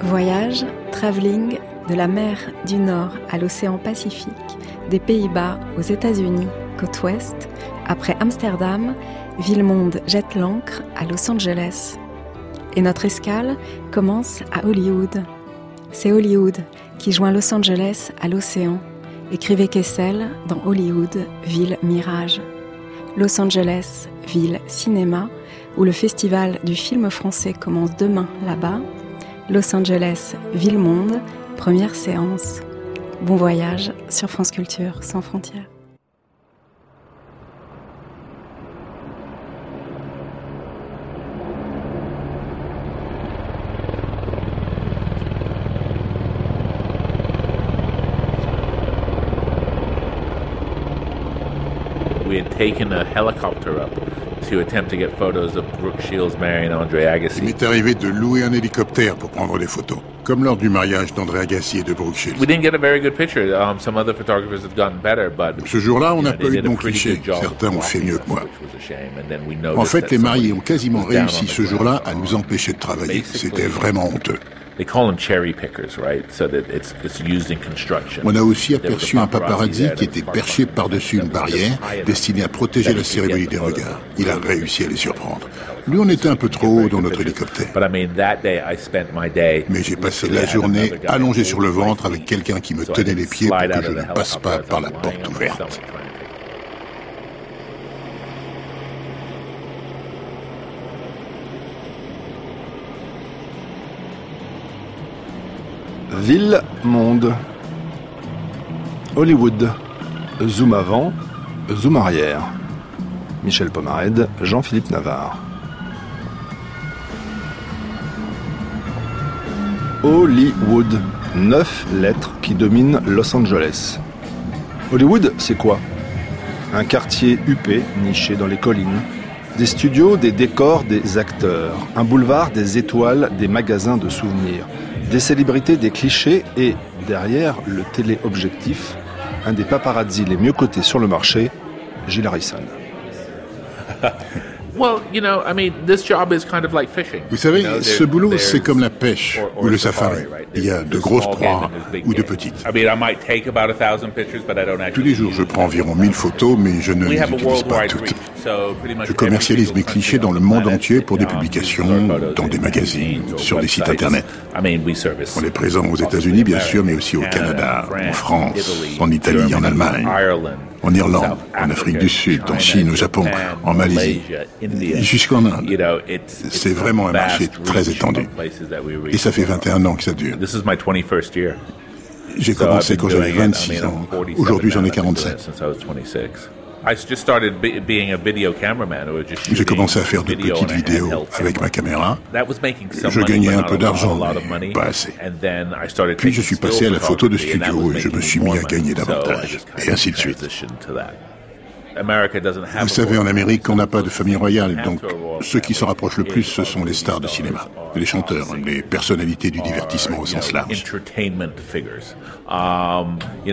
Voyage, travelling, de la mer du Nord à l'océan Pacifique, des Pays-Bas aux États-Unis, côte ouest, après Amsterdam, Ville-Monde jette l'ancre à Los Angeles. Et notre escale commence à Hollywood. C'est Hollywood qui joint Los Angeles à l'océan, écrivait Kessel dans Hollywood, ville mirage. Los Angeles, ville cinéma, où le festival du film français commence demain là-bas. Los Angeles, ville-monde, première séance. Bon voyage sur France Culture, sans frontières. We had taken a helicopter up to attempt to get photos of Brooke Shields marrying Andre Agassi. Il m'est arrivé de louer un hélicoptère pour prendre des photos, comme lors du mariage d'André Agassi et de Brooke Shields. We didn't get a very good picture. Some other photographers have gotten better, but ce jour-là, on n'a pas eu de bons clichés. Certains ont fait mieux que moi. En fait, les mariés ont quasiment réussi ce jour-là à nous empêcher de travailler. C'était vraiment honteux. They call them cherry pickers, right? So that it's used in construction. On a aussi aperçu un paparazzi qui était perché par-dessus une barrière destinée à protéger la cérémonie des regards. Il a réussi à les surprendre. Lui, on était un peu trop haut dans notre hélicoptère. Mais j'ai passé la journée allongé sur le ventre avec quelqu'un qui me tenait les pieds pour que je ne passe pas par la porte ouverte. Ville, monde. Hollywood. Zoom avant, zoom arrière. Michel Pomarède, Jean-Philippe Navarre. Hollywood. 9 lettres qui dominent Los Angeles. Hollywood, c'est quoi ? Un quartier huppé, niché dans les collines. Des studios, des décors, des acteurs. Un boulevard, des étoiles, des magasins de souvenirs. Des célébrités, des clichés et, derrière le téléobjectif, un des paparazzis les mieux cotés sur le marché, Gilles Harrison. Vous savez, ce boulot, c'est comme la pêche ou le safari. Il y a de grosses proies ou de petites. Tous les jours, je prends environ 1000 photos, mais je ne les utilise pas toutes. Je commercialise mes clichés dans le monde entier pour des publications, dans des magazines, sur des sites internet. On est présent aux États-Unis, bien sûr, mais aussi au Canada, en France, en Italie, en Allemagne, en Irlande, en Afrique du Sud, en Chine, au Japon, en Malaisie, jusqu'en Inde. C'est vraiment un marché très étendu. Et ça fait 21 ans que ça dure. J'ai commencé quand j'avais 26 ans. Aujourd'hui, j'en ai 47. J'ai commencé à faire de petites vidéos avec ma caméra. Je gagnais un peu d'argent, mais pas assez. Puis je suis passé à la photo de studio et je me suis mis à gagner davantage. Et ainsi de suite. Vous savez, en Amérique, on n'a pas de famille royale, donc ceux qui s'en rapprochent le plus, ce sont les stars de cinéma, les chanteurs, les personnalités du divertissement au sens large. À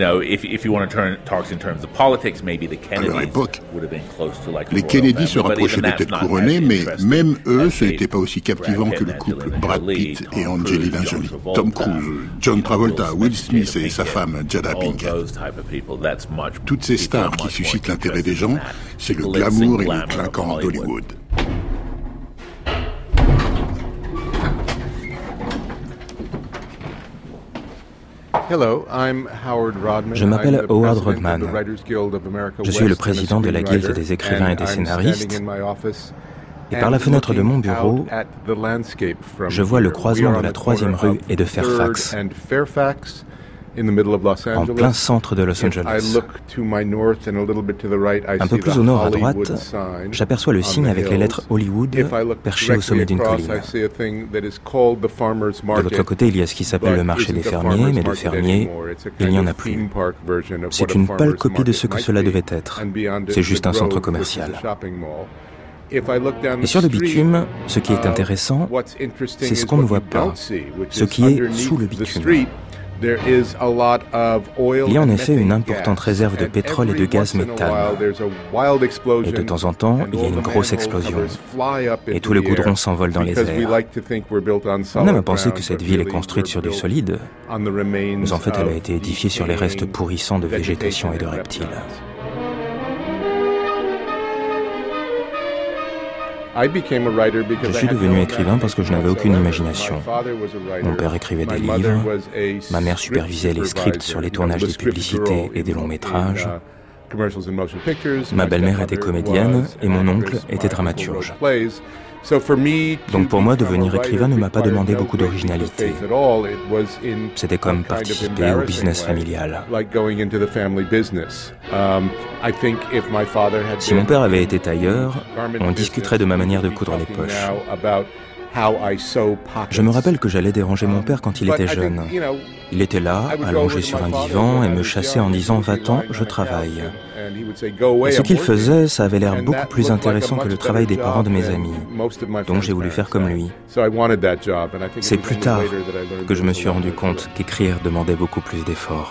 leur époque, les Kennedy se rapprochaient peut-être couronnés, mais même eux, ce n'était pas aussi captivant que le couple Brad Pitt et Angelina Jolie, Tom Cruise, John Travolta, Will Smith et sa femme Jada Pinkett. Toutes ces stars qui suscitent l'intérêt des gens, c'est le glamour et le clinquant d'Hollywood. Je m'appelle Howard Rodman. Je suis le président de la Guilde des écrivains et des scénaristes. Et par la fenêtre de mon bureau, je vois le croisement de la 3e rue et de Fairfax, en plein centre de Los Angeles. Un peu plus au nord à droite, j'aperçois le signe avec les lettres Hollywood perché au sommet d'une colline. De l'autre côté, il y a ce qui s'appelle le marché des fermiers, mais de fermiers, il n'y en a plus. C'est une pâle copie de ce que cela devait être. C'est juste un centre commercial. Et sur le bitume, ce qui est intéressant, c'est ce qu'on ne voit pas, ce qui est sous le bitume. Il y a en effet une importante réserve de pétrole et de gaz méthane. Et de temps en temps, il y a une grosse explosion. Et tout le goudron s'envole dans les airs. On aime à penser que cette ville est construite sur du solide, mais en fait elle a été édifiée sur les restes pourrissants de végétation et de reptiles. Je suis devenu écrivain parce que je n'avais aucune imagination. Mon père écrivait des livres, ma mère supervisait les scripts sur les tournages des publicités et des longs métrages. Ma belle-mère était comédienne et mon oncle était dramaturge. Donc pour moi, devenir écrivain ne m'a pas demandé beaucoup d'originalité. C'était comme participer au business familial. Si mon père avait été tailleur, on discuterait de ma manière de coudre les poches. Je me rappelle que j'allais déranger mon père quand il était jeune. Il était là, allongé sur un divan, et me chassait en disant « Va-t'en, je travaille ». Et ce qu'il faisait, ça avait l'air beaucoup plus intéressant que le travail des parents de mes amis. Donc j'ai voulu faire comme lui. C'est plus tard que je me suis rendu compte qu'écrire demandait beaucoup plus d'efforts.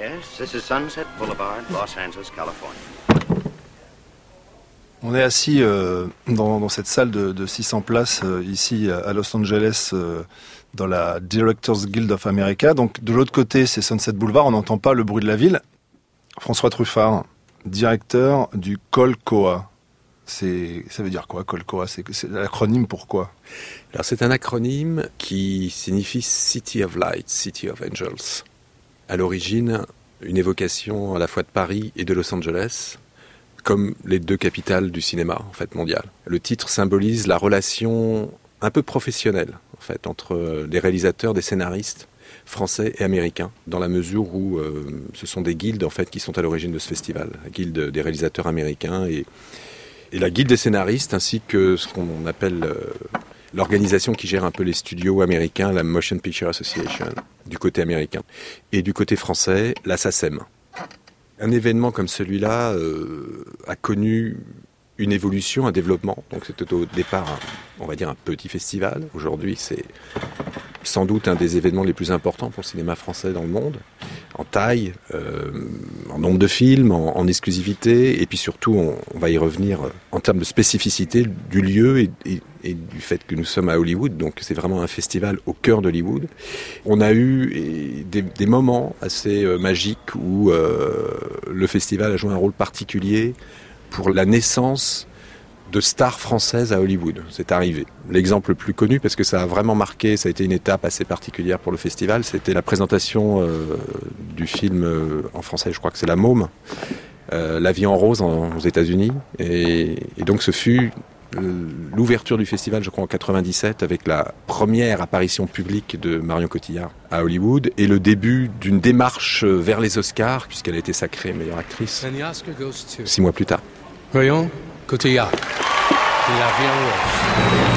On est assis dans cette salle de 600 places ici à Los Angeles, dans la Directors Guild of America. Donc de l'autre côté, c'est Sunset Boulevard, on n'entend pas le bruit de la ville. François Truffard, directeur du COLCOA. Ça veut dire quoi, COLCOA? C'est l'acronyme pour quoi? Alors c'est un acronyme qui signifie City of Lights, City of Angels. À l'origine, une évocation à la fois de Paris et de Los Angeles, comme les deux capitales du cinéma en fait mondial. Le titre symbolise la relation un peu professionnelle en fait entre des réalisateurs, des scénaristes français et américains, dans la mesure où ce sont des guildes en fait qui sont à l'origine de ce festival, la guilde des réalisateurs américains et la guilde des scénaristes, ainsi que ce qu'on appelle l'organisation qui gère un peu les studios américains, la Motion Picture Association, du côté américain, et du côté français, la SACEM. Un événement comme celui-là a connu une évolution, un développement. Donc c'était au départ, on va dire, un petit festival. Aujourd'hui, c'est sans doute un des événements les plus importants pour le cinéma français dans le monde, en taille, en nombre de films, en exclusivité, et puis surtout, on va y revenir en termes de spécificité du lieu et du fait que nous sommes à Hollywood. Donc c'est vraiment un festival au cœur d'Hollywood. On a eu des moments assez magiques où le festival a joué un rôle particulier pour la naissance de stars françaises à Hollywood. C'est arrivé. L'exemple le plus connu, parce que ça a vraiment marqué, ça a été une étape assez particulière pour le festival, c'était la présentation du film en français, je crois que c'est La Môme, La vie en rose aux États-Unis. Et donc ce fut l'ouverture du festival, je crois en 97, avec la première apparition publique de Marion Cotillard à Hollywood et le début d'une démarche vers les Oscars, puisqu'elle a été sacrée meilleure actrice 6 mois plus tard. Marion Cotillard, La vie en rose.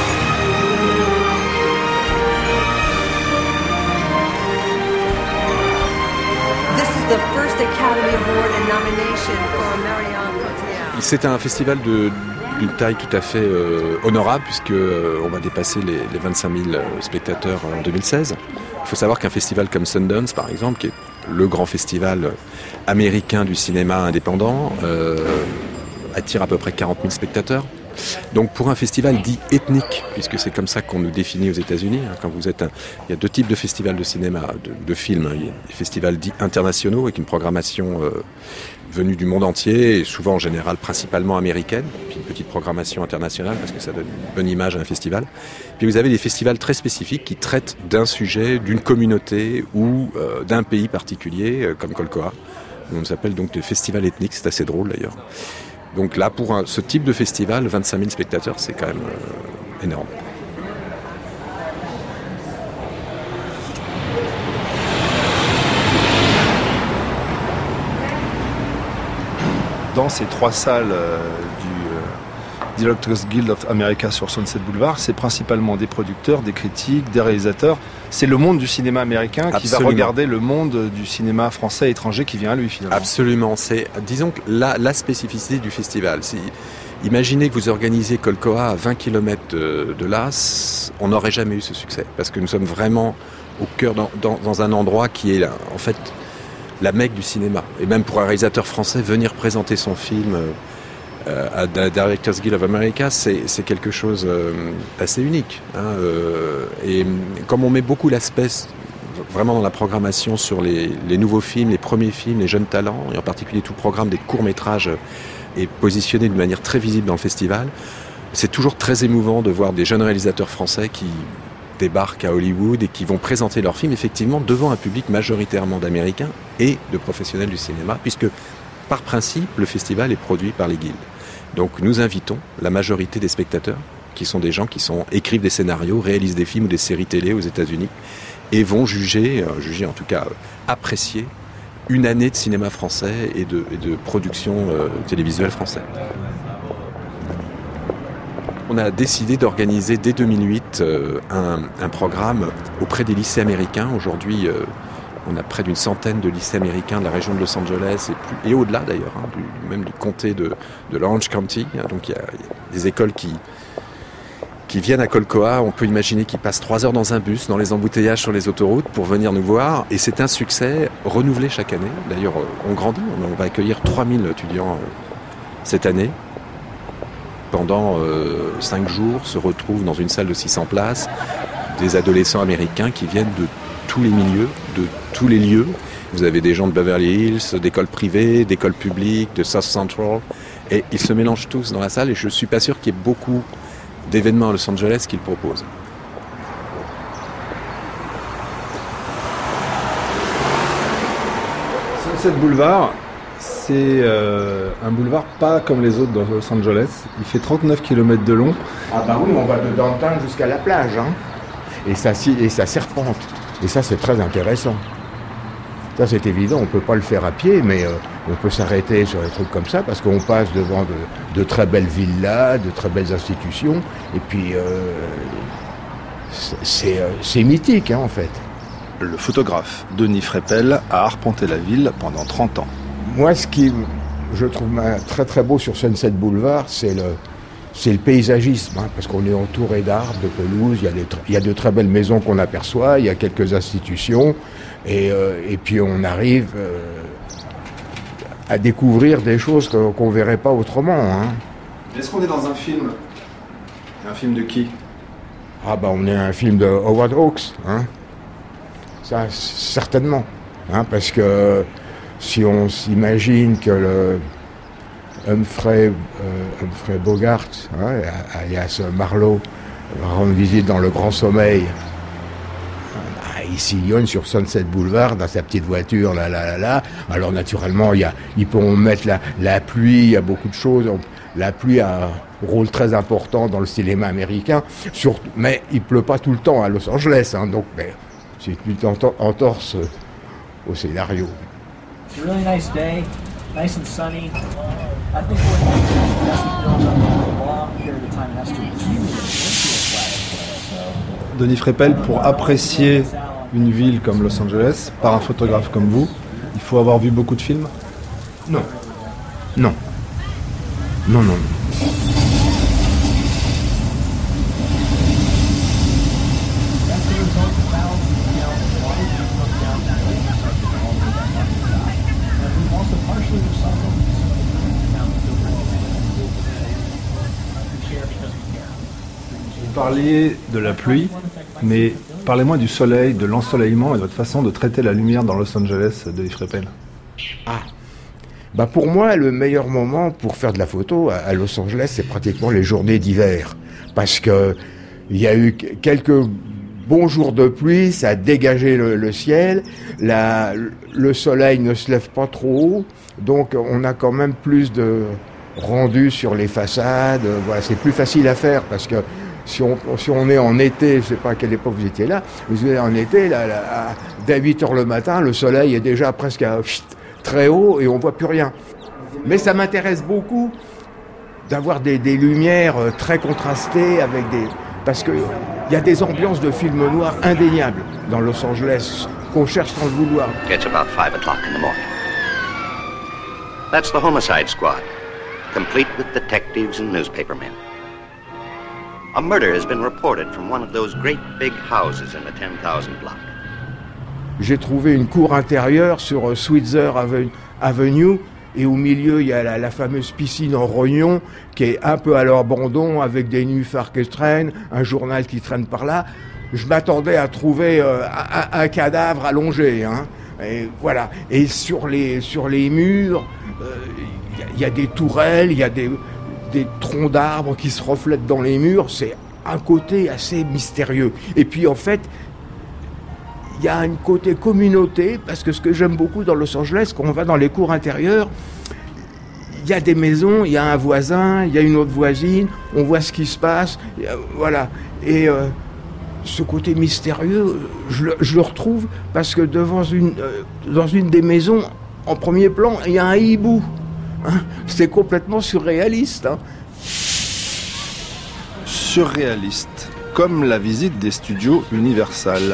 This is the first Academy Award and nomination for Marion Cotillard. C'est un festival d'une taille tout à fait honorable, puisque on va dépasser les 25 000 spectateurs en 2016. Il faut savoir qu'un festival comme Sundance, par exemple, qui est le grand festival américain du cinéma indépendant, attire à peu près 40 000 spectateurs. Donc pour un festival dit ethnique, puisque c'est comme ça qu'on nous définit aux États-Unis, quand vous êtes il y a deux types de festivals de cinéma, de films. Il y a des festivals dits internationaux avec une programmation venue du monde entier, et souvent en général principalement américaine, puis une petite programmation internationale parce que ça donne une bonne image à un festival. Puis vous avez des festivals très spécifiques qui traitent d'un sujet, d'une communauté ou d'un pays particulier, comme COLCOA. On s'appelle donc des festivals ethniques, c'est assez drôle d'ailleurs. Donc là, pour ce type de festival, 25 000 spectateurs, c'est quand même énorme. Dans ces trois salles du Directors Guild of America sur Sunset Boulevard, c'est principalement des producteurs, des critiques, des réalisateurs. C'est le monde du cinéma américain qui va regarder le monde du cinéma français et étranger qui vient à lui finalement. Absolument, c'est disons que la spécificité du festival. Imaginez que vous organisiez Colcoa à 20 km de là, on n'aurait jamais eu ce succès. Parce que nous sommes vraiment au cœur, dans un endroit qui est, en fait, la Mecque du cinéma. Et même pour un réalisateur français, venir présenter son film à la Directors Guild of America, c'est quelque chose assez unique. Et comme on met beaucoup l'aspect vraiment dans la programmation sur les nouveaux films, les premiers films, les jeunes talents, et en particulier tout le programme des courts-métrages est positionné de manière très visible dans le festival, c'est toujours très émouvant de voir des jeunes réalisateurs français qui débarquent à Hollywood et qui vont présenter leurs films effectivement devant un public majoritairement d'Américains et de professionnels du cinéma, puisque par principe, le festival est produit par les guildes. Donc nous invitons la majorité des spectateurs, qui sont des gens qui écrivent des scénarios, réalisent des films ou des séries télé aux États-Unis, et vont juger en tout cas apprécier une année de cinéma français et de production télévisuelle française. On a décidé d'organiser dès 2008 un programme auprès des lycées américains. Aujourd'hui, on a près d'une centaine de lycées américains de la région de Los Angeles et au-delà d'ailleurs, même du comté de l'Orange County. Donc il y a des écoles qui viennent à Colcoa. On peut imaginer qu'ils passent 3 heures dans un bus, dans les embouteillages sur les autoroutes pour venir nous voir. Et c'est un succès renouvelé chaque année. D'ailleurs, on grandit. On va accueillir 3000 étudiants cette année. Pendant 5 jours, se retrouvent dans une salle de 600 places des adolescents américains qui viennent de tous les milieux, de tous les lieux. Vous avez des gens de Beverly Hills, d'écoles privées, d'écoles publiques, de South Central. Et ils se mélangent tous dans la salle et je ne suis pas sûr qu'il y ait beaucoup d'événements à Los Angeles qu'ils proposent. Sunset Boulevard, c'est un boulevard pas comme les autres dans Los Angeles. Il fait 39 km de long. Ah bah oui, on va de downtown jusqu'à la plage. Et ça serpente. Et ça, c'est très intéressant. Ça, c'est évident, on ne peut pas le faire à pied, mais on peut s'arrêter sur des trucs comme ça, parce qu'on passe devant de très belles villas, de très belles institutions, et puis c'est mythique, en fait. Le photographe Denis Frépel a arpenté la ville pendant 30 ans. Moi, ce qui je trouve très très beau sur Sunset Boulevard, c'est le paysagisme, parce qu'on est entouré d'arbres, de pelouses, il y a de très belles maisons qu'on aperçoit, il y a quelques institutions, et puis on arrive à découvrir des choses qu'on ne verrait pas autrement. Est-ce qu'on est dans un film ? Un film de qui ? Ah bah on est un film de Howard Hawks, ça certainement, parce que si on s'imagine que le Humphrey Bogart, alias Marlowe, va rendre visite dans Le Grand Sommeil. Il sillonne sur Sunset Boulevard dans sa petite voiture, là. Alors naturellement, ils pourront mettre la pluie, il y a beaucoup de choses. La pluie a un rôle très important dans le cinéma américain, mais il pleut pas tout le temps à Los Angeles, donc c'est une entorse au scénario. It's a really nice day, nice and sunny. I think we're has to build up a long period of time. It has to accumulate into a flat. Denis Frépel, pour apprécier une ville comme Los Angeles, par un photographe comme vous, il faut avoir vu beaucoup de films ? Non. Vous parliez de la pluie, mais parlez-moi du soleil, de l'ensoleillement et de votre façon de traiter la lumière dans Los Angeles, Denis Frépel. Pour moi, le meilleur moment pour faire de la photo à Los Angeles, c'est pratiquement les journées d'hiver. Parce que il y a eu quelques bons jours de pluie, ça a dégagé le ciel, le soleil ne se lève pas trop haut, donc on a quand même plus de rendu sur les façades. Voilà, c'est plus facile à faire parce que si on est en été, je ne sais pas à quelle époque vous étiez là, vous êtes en été, dès 8h le matin, le soleil est déjà presque très haut et on ne voit plus rien. Mais ça m'intéresse beaucoup d'avoir des lumières très contrastées parce qu'il y a des ambiances de films noirs indéniables dans Los Angeles qu'on cherche sans le vouloir. It's about 5 o'clock in the morning. That's the homicide squad. complete with detectives and newspapermen. A murder has been reported from one of those great big houses in the 10,000 block. J'ai trouvé une cour intérieure sur Switzer Avenue et au milieu il y a la fameuse piscine en rognon qui est un peu à l'abandon avec des nénuphars qui traînent, un journal qui traîne par là. Je m'attendais à trouver un cadavre allongé, hein. Et voilà. Et sur les murs, il y a des tourelles, il y a des troncs d'arbres qui se reflètent dans les murs. C'est un côté assez mystérieux. Et puis en fait, il y a un côté communauté, parce que ce que j'aime beaucoup dans Los Angeles, quand on va dans les cours intérieures, il y a des maisons, il y a un voisin, il y a une autre voisine, on voit ce qui se passe, voilà. Et ce côté mystérieux, je le retrouve parce que dans une des maisons, en premier plan, il y a un hibou. Hein, c'est complètement surréaliste. Hein. Surréaliste, comme la visite des studios Universal.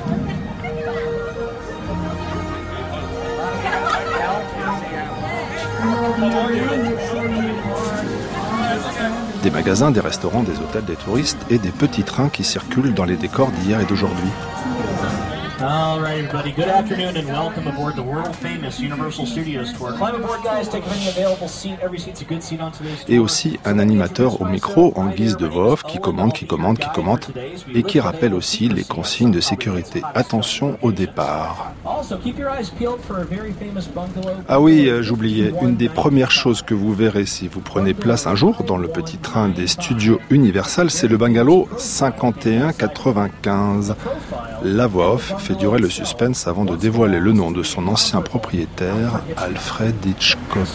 Des magasins, des restaurants, des hôtels, des touristes et des petits trains qui circulent dans les décors d'hier et d'aujourd'hui. All right, everybody. Good afternoon and welcome aboard the world-famous Universal Studios tour. Climb aboard, guys. Take any available seat. Every seat's a good seat on today's tour. Et aussi un animateur au micro en guise de voix off qui commente et qui rappelle aussi les consignes de sécurité. Attention au départ. Ah oui, j'oubliais. Une des premières choses que vous verrez si vous prenez place un jour dans le petit train des studios Universal, c'est le bungalow 5195. La voix off fait durer le suspense avant de dévoiler le nom de son ancien propriétaire, Alfred Hitchcock.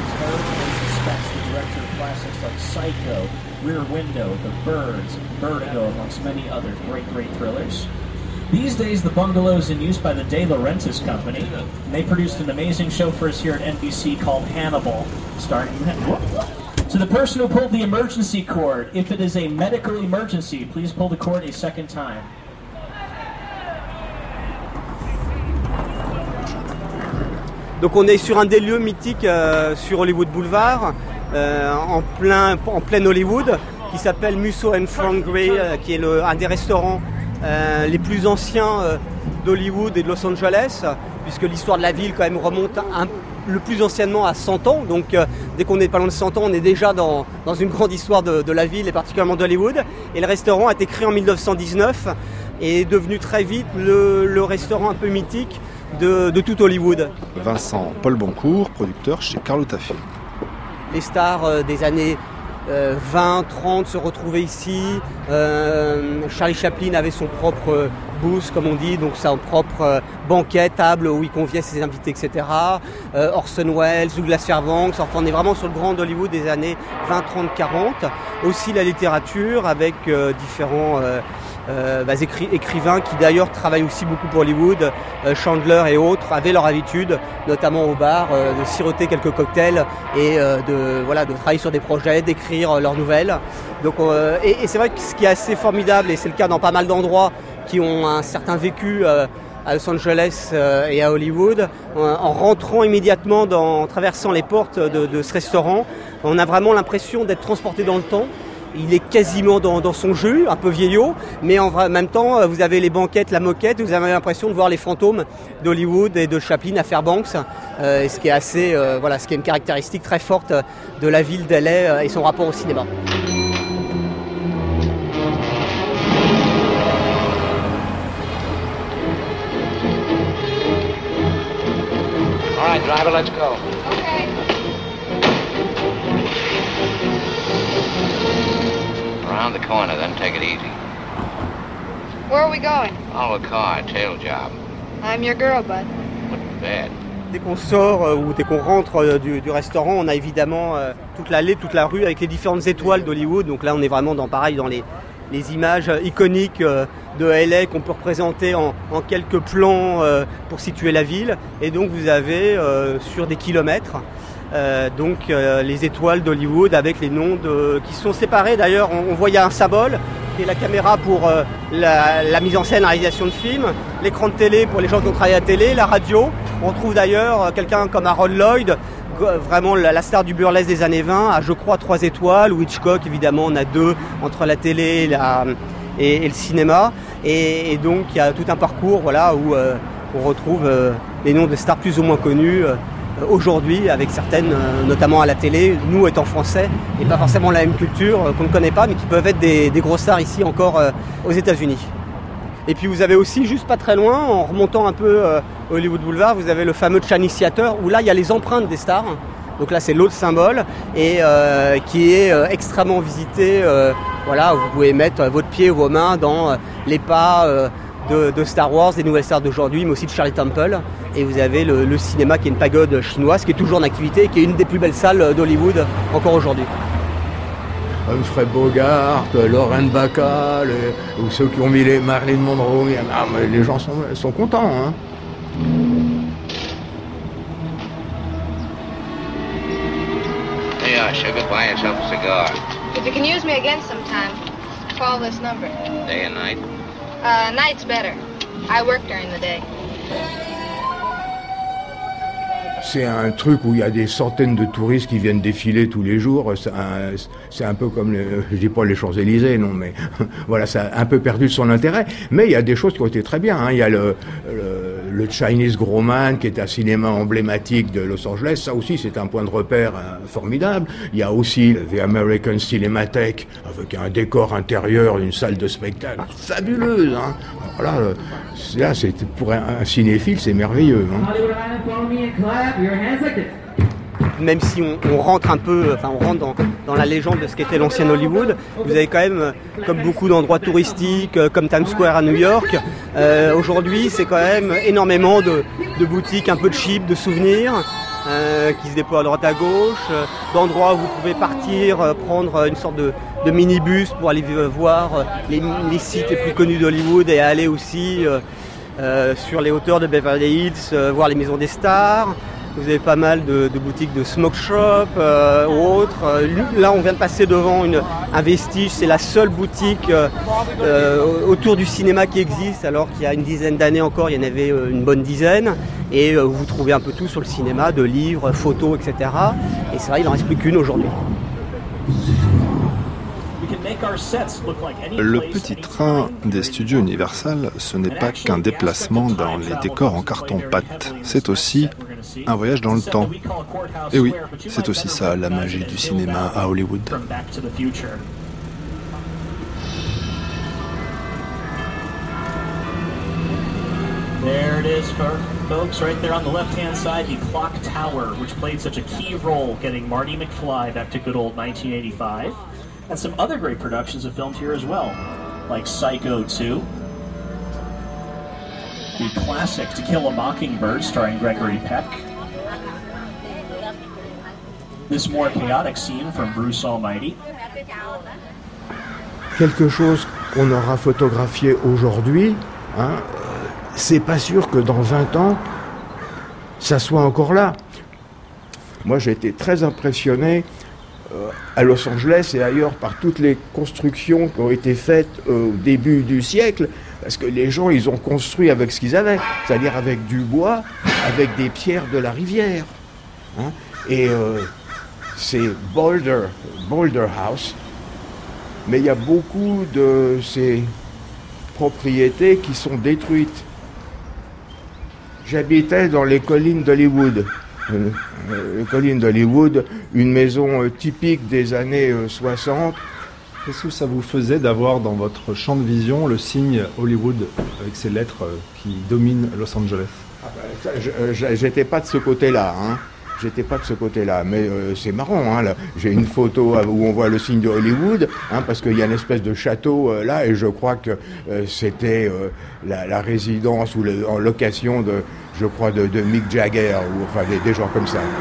These days, the bungalow is in use by the De Laurentiis Company, and they produced an amazing show for us here at NBC called Hannibal, starring... To the person who pulled the emergency cord, if it is a medical emergency, please pull the cord a second time. Donc on est sur un des lieux mythiques sur Hollywood Boulevard, en plein Hollywood, qui s'appelle Musso & Frank Gray, qui est un des restaurants les plus anciens d'Hollywood et de Los Angeles, puisque l'histoire de la ville quand même remonte le plus anciennement à 100 ans. Donc dès qu'on est pas loin de 100 ans, on est déjà dans une grande histoire de la ville et particulièrement d'Hollywood. Et le restaurant a été créé en 1919 et est devenu très vite le restaurant un peu mythique de tout Hollywood. Vincent Paul Boncourt, producteur chez Carlotta Film. Les stars des années 20, 30 se retrouvaient ici. Charlie Chaplin avait son propre booth, comme on dit, donc son propre banquet, table où il conviait ses invités, etc. Orson Welles, Douglas Fairbanks, enfin on est vraiment sur le grand Hollywood des années 20, 30, 40. Aussi la littérature avec différents écrivains qui d'ailleurs travaillent aussi beaucoup pour Hollywood, Chandler et autres, avaient leur habitude, notamment au bar, de siroter quelques cocktails et de travailler sur des projets, d'écrire leurs nouvelles. Donc, et c'est vrai que ce qui est assez formidable, et c'est le cas dans pas mal d'endroits qui ont un certain vécu à Los Angeles et à Hollywood, en rentrant immédiatement, en traversant les portes de ce restaurant, on a vraiment l'impression d'être transporté dans le temps. Il est quasiment dans son jus, un peu vieillot, mais en même temps, vous avez les banquettes, la moquette, vous avez l'impression de voir les fantômes d'Hollywood et de Chaplin à Fairbanks, ce qui est assez, ce qui est une caractéristique très forte de la ville d'LA et son rapport au cinéma. All right, driver, let's go. Okay. Around the corner, then take it easy. Where are we going? Follow a car, tail job. I'm your girl, bud. Wouldn't bad. Dès qu'on sort ou dès qu'on rentre du restaurant, on a évidemment toute l'allée, toute la rue avec les différentes étoiles d'Hollywood. Donc là, on est vraiment dans les images iconiques de LA qu'on peut représenter en quelques plans pour situer la ville. Et donc vous avez sur des kilomètres les étoiles d'Hollywood avec les noms qui sont séparés. D'ailleurs, on voit il y a un symbole qui est la caméra pour la mise en scène, la réalisation de films, l'écran de télé pour les gens qui ont travaillé à la télé, la radio. On trouve d'ailleurs quelqu'un comme Harold Lloyd, vraiment la star du burlesque des années 20, a je crois 3 étoiles, où Hitchcock évidemment en a 2 entre la télé et le cinéma. Et donc il y a tout un parcours voilà, où on retrouve les noms de stars plus ou moins connus aujourd'hui, avec certaines, notamment à la télé, nous étant français, et pas forcément la même culture qu'on ne connaît pas, mais qui peuvent être des grosses stars ici encore aux États-Unis. Et puis vous avez aussi, juste pas très loin, en remontant un peu Hollywood Boulevard, vous avez le fameux Chinese Theater, où là il y a les empreintes des stars. Donc là c'est l'autre symbole, et qui est extrêmement visité, voilà, où vous pouvez mettre votre pied ou vos mains dans les pas de Star Wars, des nouvelles stars d'aujourd'hui, mais aussi de Shirley Temple. Et vous avez le cinéma qui est une pagode chinoise, qui est toujours en activité, et qui est une des plus belles salles d'Hollywood encore aujourd'hui. Humphrey Bogart, Lauren Bacall, ou ceux qui ont mis les Marilyn Monroe, les gens sont contents. Hein. Hey, sugar, buy yourself a cigar. If you can use me again sometime, call this number. Day and night? Night's better. I work during the day. C'est un truc où il y a des centaines de touristes qui viennent défiler tous les jours. C'est un peu comme, je dis pas les Champs-Élysées, non, mais voilà, ça a un peu perdu son intérêt. Mais il y a des choses qui ont été très bien. Hein. Il y a le Chinese Grauman, qui est un cinéma emblématique de Los Angeles. Ça aussi, c'est un point de repère formidable. Il y a aussi The American Cinematheque, avec un décor intérieur, une salle de spectacle fabuleuse. Hein. Alors là, pour un cinéphile, c'est merveilleux. Hein. Même si on rentre un peu, enfin on rentre dans la légende de ce qu'était l'ancien Hollywood, vous avez quand même, comme beaucoup d'endroits touristiques, comme Times Square à New York, aujourd'hui c'est quand même énormément de boutiques un peu cheap, de souvenirs, qui se déploient à droite à gauche, d'endroits où vous pouvez partir, prendre une sorte de minibus pour aller voir les sites les plus connus d'Hollywood et aller aussi sur les hauteurs de Beverly Hills, voir les maisons des stars. Vous avez pas mal de boutiques de smoke shop ou autres. Là, on vient de passer devant un vestige. C'est la seule boutique autour du cinéma qui existe, alors qu'il y a une dizaine d'années encore, il y en avait une bonne dizaine. Et vous trouvez un peu tout sur le cinéma, de livres, photos, etc. Et c'est vrai, il n'en reste plus qu'une aujourd'hui. Le petit train des studios Universal, ce n'est pas qu'un déplacement dans les décors en carton-pâte. C'est aussi un voyage dans le temps. Et oui, c'est aussi ça, la magie du cinéma à Hollywood. There it is, folks, right there on the left-hand side, the Clock Tower, which played such a key role getting Marty McFly back to good old 1985. And some other great productions have filmed here as well, like Psycho 2, the classic To Kill a Mockingbird starring Gregory Peck, this more chaotic scene from Bruce Almighty. Quelque chose qu'on aura photographié aujourd'hui, hein, c'est pas sûr que dans 20 ans, ça soit encore là. Moi, j'ai été très impressionné à Los Angeles et ailleurs par toutes les constructions qui ont été faites au début du siècle, parce que les gens, ils ont construit avec ce qu'ils avaient, c'est-à-dire avec du bois, avec des pierres de la rivière. Hein, et c'est Boulder House, mais il y a beaucoup de ces propriétés qui sont détruites. J'habitais dans les collines d'Hollywood. Les collines d'Hollywood, une maison typique des années 60. Qu'est-ce que ça vous faisait d'avoir dans votre champ de vision le signe Hollywood avec ces lettres qui dominent Los Angeles? J'étais pas de ce côté-là, hein. J'étais pas de ce côté-là, mais c'est marrant. Hein, là. J'ai une photo où on voit le signe de Hollywood, hein, parce qu'il y a une espèce de château là, et je crois que c'était la résidence ou en location de Mick Jagger, ou enfin des gens comme ça.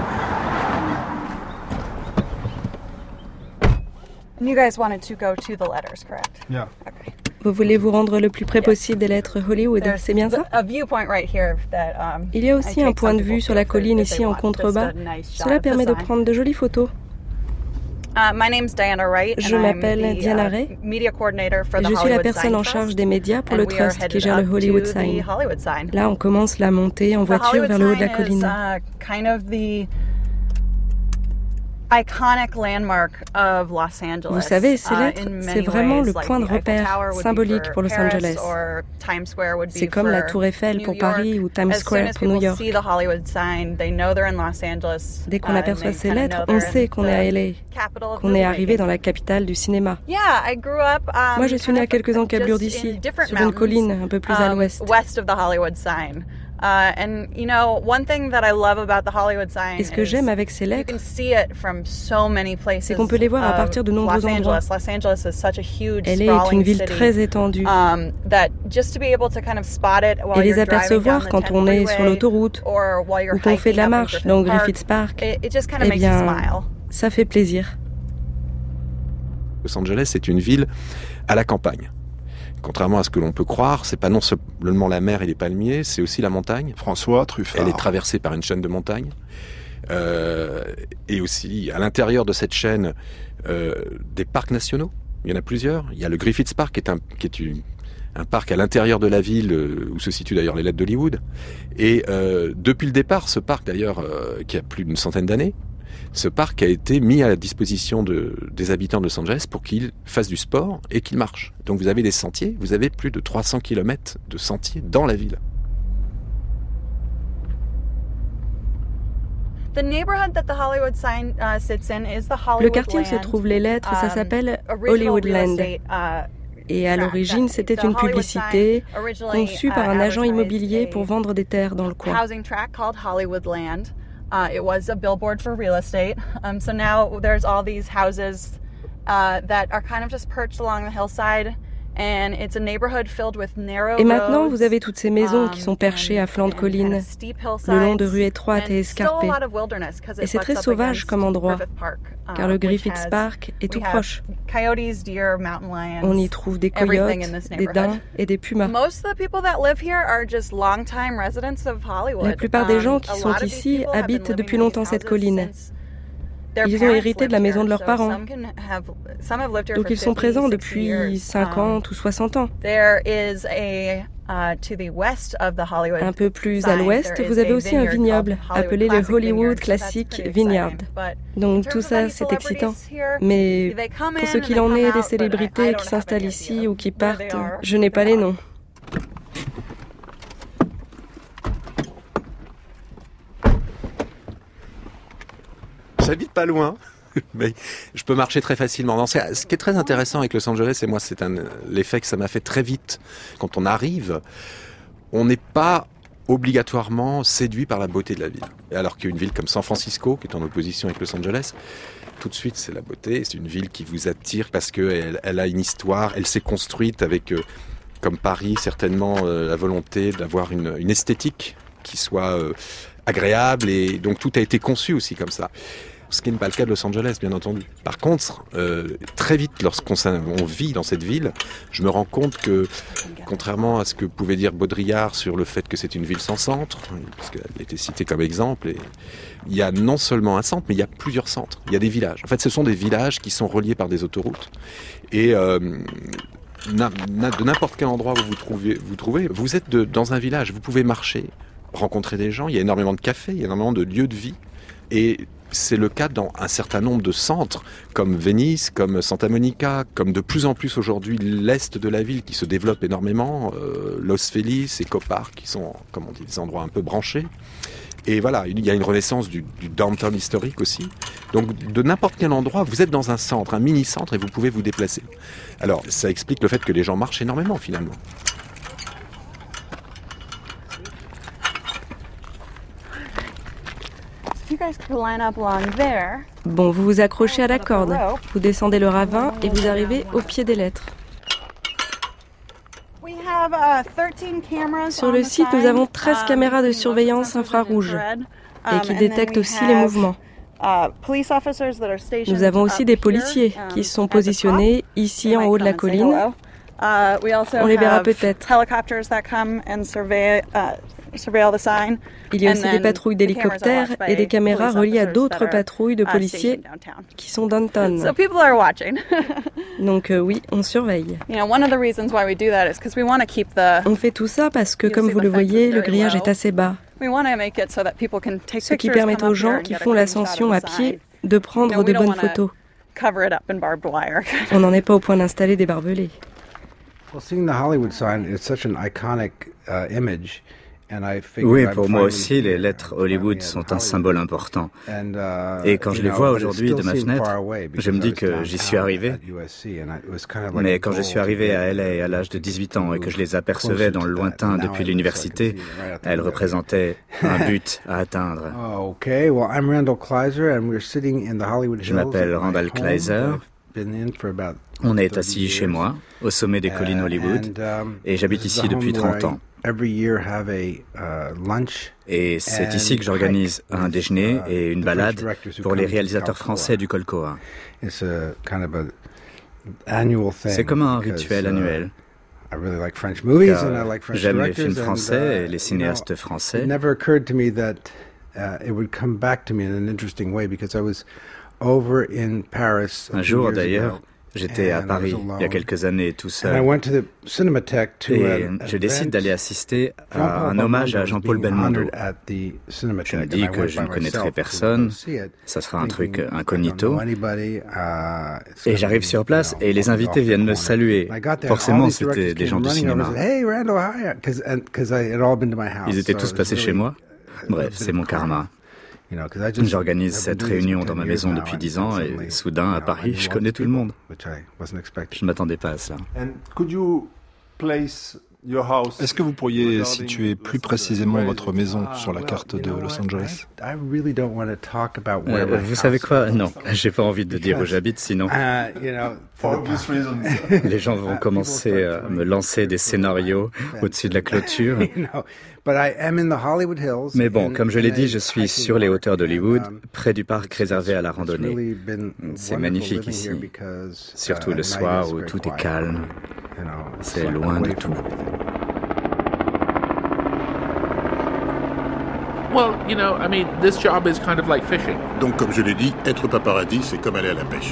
You guys wanted to go to the letters, correct? Yeah. Okay. Vous voulez vous rendre le plus près possible des lettres Hollywood, c'est bien ça? Il y a aussi un point de vue sur la colline ici en contrebas. Cela permet de prendre de jolies photos. Je m'appelle Diana Ray et je suis la personne en charge des médias pour le Trust qui gère le Hollywood Sign. Là, on commence la montée en voiture vers le haut de la colline. Vous savez, ces lettres, c'est vraiment le point de repère symbolique pour Los Angeles. C'est comme la Tour Eiffel pour Paris ou Times Square pour New York. Dès qu'on aperçoit ces lettres, on sait qu'on est à LA, qu'on est arrivé dans la capitale du cinéma. Moi, je suis née à quelques encablures d'ici, sur une colline un peu plus à l'ouest. Et ce que j'aime avec ces lettres, c'est qu'on peut les voir à partir de nombreux endroits. Elle est une ville très étendue. Et les apercevoir quand on est sur l'autoroute ou qu'on fait de la marche dans Griffith Park, eh bien, ça fait plaisir. Los Angeles est une ville à la campagne. Contrairement à ce que l'on peut croire, c'est pas non seulement la mer et les palmiers, c'est aussi la montagne. François Truffaut. Elle est traversée par une chaîne de montagnes. Et aussi, à l'intérieur de cette chaîne, des parcs nationaux. Il y en a plusieurs. Il y a le Griffith Park, qui est un parc à l'intérieur de la ville, où se situent d'ailleurs les lettres d'Hollywood. Et depuis le départ, ce parc d'ailleurs, qui a plus d'une centaine d'années, ce parc a été mis à la disposition des habitants de Los Angeles pour qu'ils fassent du sport et qu'ils marchent. Donc vous avez des sentiers, vous avez plus de 300 km de sentiers dans la ville. Le quartier où se trouvent les lettres, ça s'appelle Hollywoodland. Et à l'origine, c'était une publicité conçue par un agent immobilier pour vendre des terres dans le coin. It was a billboard for real estate. So now there's all these houses that are kind of just perched along the hillside. And it's a neighborhood filled with narrow roads. Et maintenant, vous avez toutes ces maisons qui sont perchées à flanc de colline, le long de rues étroites et escarpées. Et c'est très sauvage comme endroit, car le Griffith Park est tout proche. On y trouve des coyotes, des daims et des pumas. La plupart des gens qui sont ici habitent depuis longtemps cette colline. Ils ont hérité de la maison de leurs parents. Donc ils sont présents depuis 50 ou 60 ans. Un peu plus à l'ouest, vous avez aussi un vignoble appelé le Hollywood Classic Vineyard. Donc tout ça, c'est excitant. Mais pour ce qu'il en est des célébrités qui s'installent ici ou qui partent, je n'ai pas les noms. J'habite pas loin, mais je peux marcher très facilement. Ce qui est très intéressant avec Los Angeles, et moi c'est l'effet que ça m'a fait très vite, quand on arrive, on n'est pas obligatoirement séduit par la beauté de la ville. Alors qu'une ville comme San Francisco, qui est en opposition avec Los Angeles, tout de suite c'est la beauté, c'est une ville qui vous attire parce qu'elle a une histoire, elle s'est construite avec, comme Paris, certainement la volonté d'avoir une esthétique qui soit agréable, et donc tout a été conçu aussi comme ça. Ce qui n'est pas le cas de Los Angeles, bien entendu. Par contre, très vite, lorsqu'on vit dans cette ville, je me rends compte que, contrairement à ce que pouvait dire Baudrillard sur le fait que c'est une ville sans centre, puisqu'elle a été citée comme exemple, il y a non seulement un centre, mais il y a plusieurs centres. Il y a des villages. En fait, ce sont des villages qui sont reliés par des autoroutes. Et de n'importe quel endroit où vous trouvez, vous êtes dans un village, vous pouvez marcher, rencontrer des gens, il y a énormément de cafés, il y a énormément de lieux de vie. Et c'est le cas dans un certain nombre de centres, comme Venice, comme Santa Monica, comme de plus en plus aujourd'hui l'est de la ville qui se développe énormément, Los Feliz et Copar, qui sont, comme on dit, des endroits un peu branchés. Et voilà, il y a une renaissance du downtown historique aussi. Donc de n'importe quel endroit, vous êtes dans un centre, un mini-centre, et vous pouvez vous déplacer. Alors ça explique le fait que les gens marchent énormément finalement. Bon, vous vous accrochez à la corde, vous descendez le ravin et vous arrivez au pied des lettres. Sur le site, nous avons 13 caméras de surveillance infrarouge et qui détectent aussi les mouvements. Nous avons aussi des policiers qui sont positionnés ici en haut de la colline. On les verra peut-être. Il y a aussi des patrouilles d'hélicoptères et des caméras reliées à d'autres patrouilles de policiers qui sont downtown. Donc oui, on surveille. On fait tout ça parce que, comme vous le voyez, le grillage est assez bas. Ce qui permet aux gens qui font l'ascension à pied de prendre de bonnes photos. On n'en est pas au point d'installer des barbelés. Well, seeing the Hollywood sign, it's such an iconic image. Oui, pour moi aussi, les lettres Hollywood sont un symbole important. Et quand je les vois aujourd'hui de ma fenêtre, je me dis que j'y suis arrivé. Mais quand je suis arrivé à LA à l'âge de 18 ans et que je les apercevais dans le lointain depuis l'université, elles représentaient un but à atteindre. Je m'appelle Randall Kleiser. On est assis chez moi, au sommet des collines Hollywood, et j'habite ici depuis 30 ans. Et c'est ici que j'organise un déjeuner et une balade pour les réalisateurs français du Colcoa. C'est comme un rituel annuel. J'aime les films français et les cinéastes français. Un jour d'ailleurs, j'étais à Paris il y a quelques années tout seul et je décide d'aller assister à un hommage à Jean-Paul Belmondo. Je me dis que je ne connaîtrai personne, ça sera un truc incognito et j'arrive sur place et les invités viennent me saluer. Forcément c'était des gens du cinéma. Ils étaient tous passés chez moi. Bref, c'est mon karma. J'organise cette réunion dans ma maison depuis 10 ans et soudain, à Paris, je connais tout le monde. Je ne m'attendais pas à ça. Est-ce que vous pourriez situer plus précisément votre maison sur la carte de Los Angeles? Vous savez quoi? Non, j'ai pas envie de dire où j'habite, sinon les gens vont commencer à me lancer des scénarios au-dessus de la clôture. Mais bon, comme je l'ai dit, je suis sur les hauteurs d'Hollywood, près du parc réservé à la randonnée. C'est magnifique ici, surtout le soir où tout est calme. C'est loin de tout. Donc, comme je l'ai dit, être paparazzi, c'est comme aller à la pêche.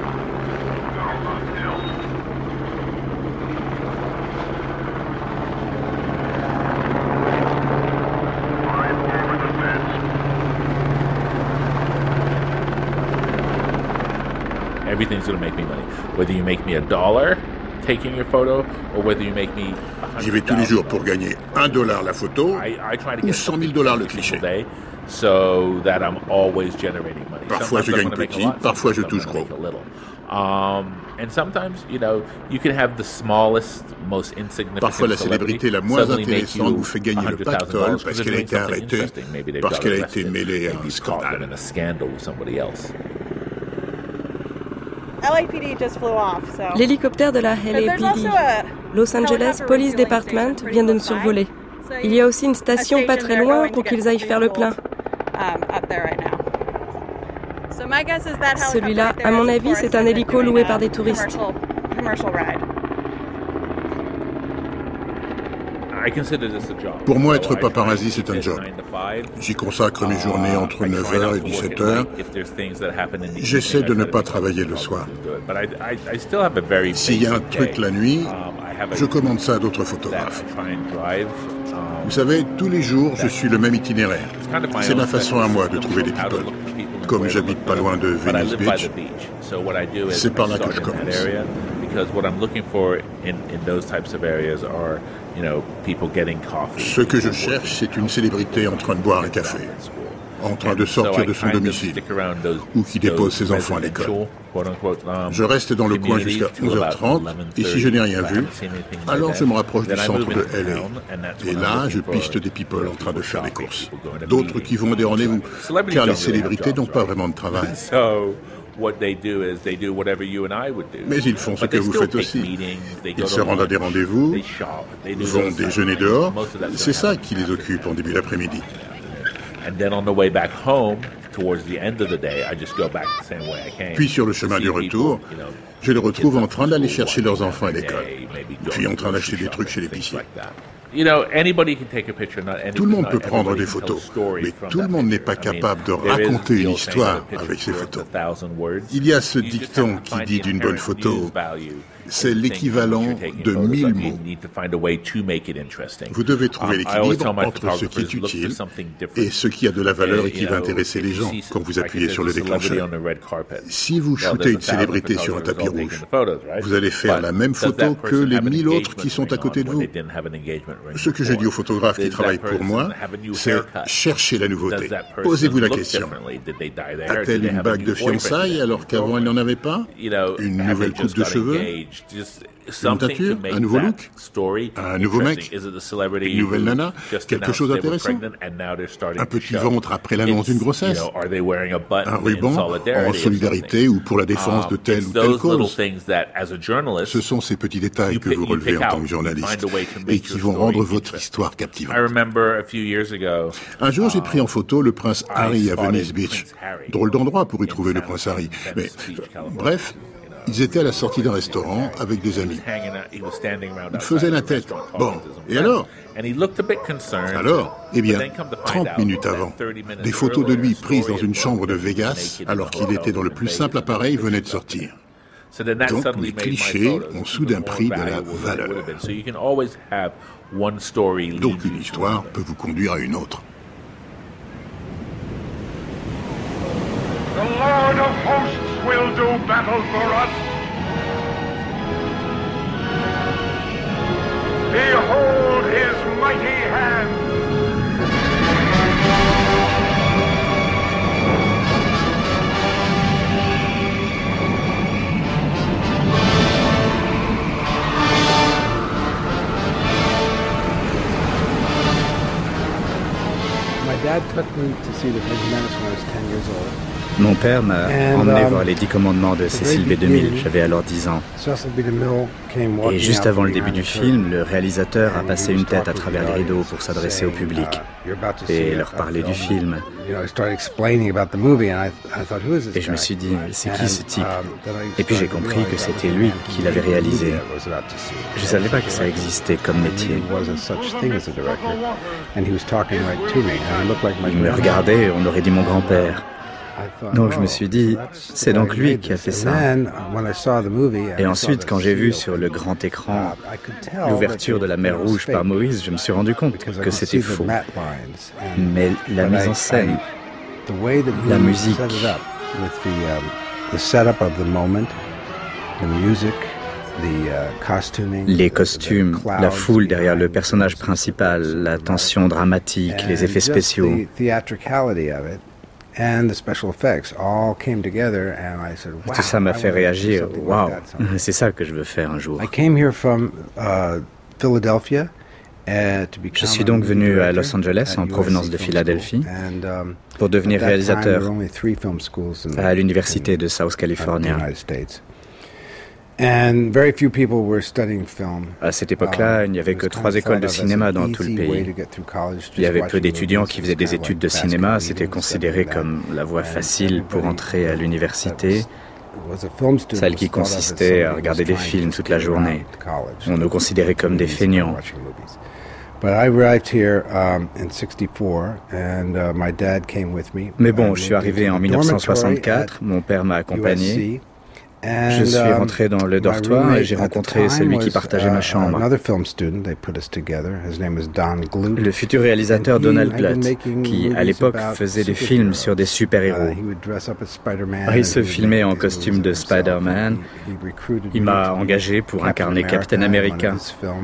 Everything's going to make me money. Whether you make me $1 taking your photo, or whether you make me J'y vais tous les jours pour gagner $1 la photo ou $100,000 le cliché. So that I'm always generating money. Parfois je gagne petit, parfois je touche gros. And sometimes, you can have the smallest, most insignificant Parfois la célébrité la moins intéressante vous fait gagner le pactole parce qu'elle a été arrêtée, parce qu'elle a été mêlée à un scandale. L'hélicoptère de la LAPD, Los Angeles Police Department, vient de nous survoler. Il y a aussi une station pas très loin pour qu'ils aillent faire le plein. Celui-là, à mon avis, c'est un hélico loué par des touristes. Pour moi, être paparazzi, c'est un job. J'y consacre mes journées entre 9h et 17h. J'essaie de ne pas travailler le soir. S'il y a un truc la nuit, je commande ça à d'autres photographes. Vous savez, tous les jours, je suis le même itinéraire. C'est ma façon à moi de trouver des people. Comme j'habite pas loin de Venice Beach, c'est par là que je commence. Ce que je cherche, c'est une célébrité en train de boire un café, en train de sortir de son domicile, ou qui dépose ses enfants à l'école. Je reste dans le coin jusqu'à 11h30, et si je n'ai rien vu, alors je me rapproche du centre de LA. Et là, je piste des people en train de faire des courses. D'autres qui vont à des rendez-vous, car les célébrités n'ont pas vraiment de travail. Mais ils font ce que vous faites aussi. Ils se rendent à des rendez-vous, vont déjeuner dehors. C'est ça qui les occupe en début d'après-midi. Puis sur le chemin du retour, je les retrouve en train d'aller chercher leurs enfants à l'école, puis en train d'acheter des trucs chez l'épicier. Tout le monde peut prendre des photos, mais tout le monde n'est pas capable de raconter une histoire avec ces photos. Il y a ce dicton qui dit d'une bonne photo, c'est l'équivalent de 1000 mots. Vous devez trouver l'équilibre entre ce qui est utile et ce qui a de la valeur et qui va intéresser les gens quand vous appuyez sur le déclencheur. Si vous shootez une célébrité sur un tapis rouge, vous allez faire la même photo que les 1000 autres qui sont à côté de vous. Ce que je dis aux photographes qui travaillent pour moi, c'est chercher la nouveauté. Posez-vous la question. A-t-elle une bague de fiançailles alors qu'avant elle n'en avait pas? Une nouvelle coupe de cheveux? Une teinture? Un nouveau look? Un nouveau mec? Une nouvelle nana? Quelque chose d'intéressant? Un petit ventre après l'annonce d'une grossesse? Un ruban en solidarité ou pour la défense de telle ou telle cause? Ce sont ces petits détails que vous relevez en tant que journaliste et qui vont rendre votre histoire captivante. Un jour, j'ai pris en photo le prince Harry à Venice Beach. Drôle d'endroit pour y trouver le prince Harry. Mais bref, ils étaient à la sortie d'un restaurant avec des amis. Ils faisaient la tête. Bon, et alors? Alors, eh bien, 30 minutes avant, des photos de lui prises dans une chambre de Vegas, alors qu'il était dans le plus simple appareil, venaient de sortir. Donc, les clichés ont soudain pris de la valeur. Donc, une histoire peut vous conduire à une autre. The Lord of Hosts will do battle for us. Behold his mighty hand. My dad took me to see the Ten Commandments when I was 10 years old. Mon père m'a emmené voir les 10 commandements de Cecil B. DeMille. J'avais alors 10 ans. Et juste avant le début du film, le réalisateur a passé une tête à travers les rideaux pour s'adresser au public et leur parler du film. Et je me suis dit, c'est qui ce type? Et puis j'ai compris que c'était lui qui l'avait réalisé. Je ne savais pas que ça existait comme métier. Il me regardait, on aurait dit mon grand-père. Donc je me suis dit, c'est donc lui qui a fait ça. Et ensuite, quand j'ai vu sur le grand écran l'ouverture de la mer Rouge par Moïse, je me suis rendu compte que c'était faux. Mais la mise en scène, la musique, les costumes, la foule derrière le personnage principal, la tension dramatique, les effets spéciaux. Tout ça m'a fait réagir. Waouh, c'est ça que je veux faire un jour. Je suis donc venu à Los Angeles en provenance de Philadelphie pour devenir réalisateur à l'université de South California. À cette époque-là, il n'y avait que 3 écoles de cinéma dans tout le pays. Il y avait peu d'étudiants qui faisaient des études de cinéma. C'était considéré comme la voie facile pour entrer à l'université, celle qui consistait à regarder des films toute la journée. On nous considérait comme des feignants. Mais bon, je suis arrivé en 1964, mon père m'a accompagné. Je suis rentré dans le dortoir et j'ai rencontré celui qui partageait ma chambre. Le futur réalisateur Donald Glut, qui à l'époque faisait des films sur des super-héros. Il se filmait en costume de Spider-Man. Il m'a engagé pour incarner Captain America.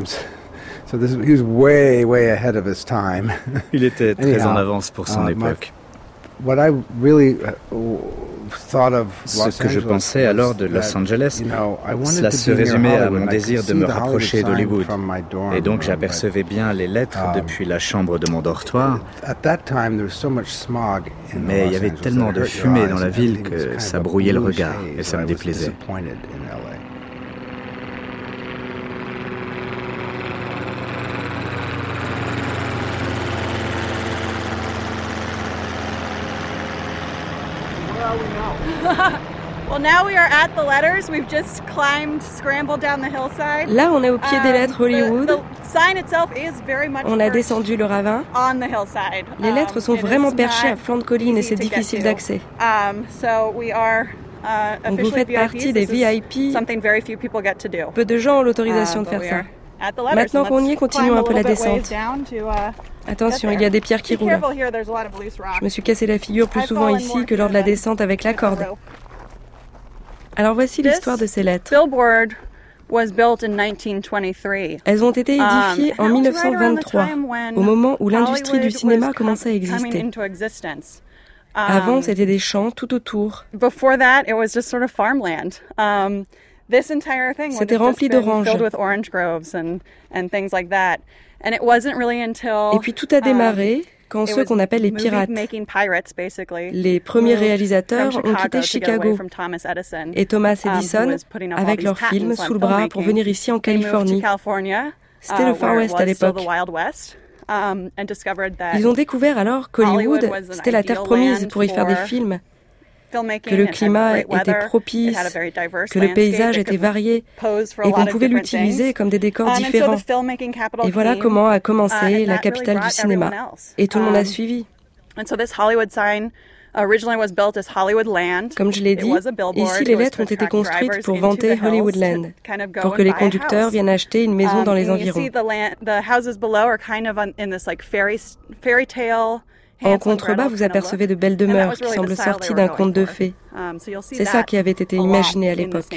Il était très en avance pour son époque. Ce que je pensais alors de Los Angeles, cela se résumait à mon désir de me rapprocher d'Hollywood. Et donc j'apercevais bien les lettres depuis la chambre de mon dortoir. Mais il y avait tellement de fumée dans la ville que ça brouillait le regard et ça me déplaisait. Là, on est au pied des lettres Hollywood. On a descendu le ravin. Les lettres sont vraiment perchées à flanc de colline et c'est difficile d'accès. Donc vous faites partie des VIP. Peu de gens ont l'autorisation de faire ça. Maintenant qu'on y est, continuons un peu la descente. Attention, il y a des pierres qui roulent. Je me suis cassé la figure plus souvent ici que lors de la descente avec la corde. Alors voici l'histoire de ces lettres. Elles ont été édifiées en 1923, au moment où l'industrie du cinéma commençait à exister. Avant, c'était des champs tout autour. C'était rempli d'oranges. Et puis tout a démarré quand ceux qu'on appelle les pirates, les premiers réalisateurs, ont quitté Chicago et Thomas Edison avec leur film sous le bras pour venir ici en Californie. C'était le Far West à l'époque. Ils ont découvert alors qu'Hollywood, c'était la terre promise pour y faire des films, que le climat était propice, que le paysage était varié et qu'on pouvait l'utiliser comme des décors différents. Et voilà comment a commencé la capitale du cinéma. Et tout le monde a suivi. Comme je l'ai dit, ici les lettres ont été construites pour vanter Hollywoodland, pour que les conducteurs viennent acheter une maison dans les environs. En contrebas, vous apercevez de belles demeures qui semblent sorties d'un conte de fées. C'est ça qui avait été imaginé à l'époque.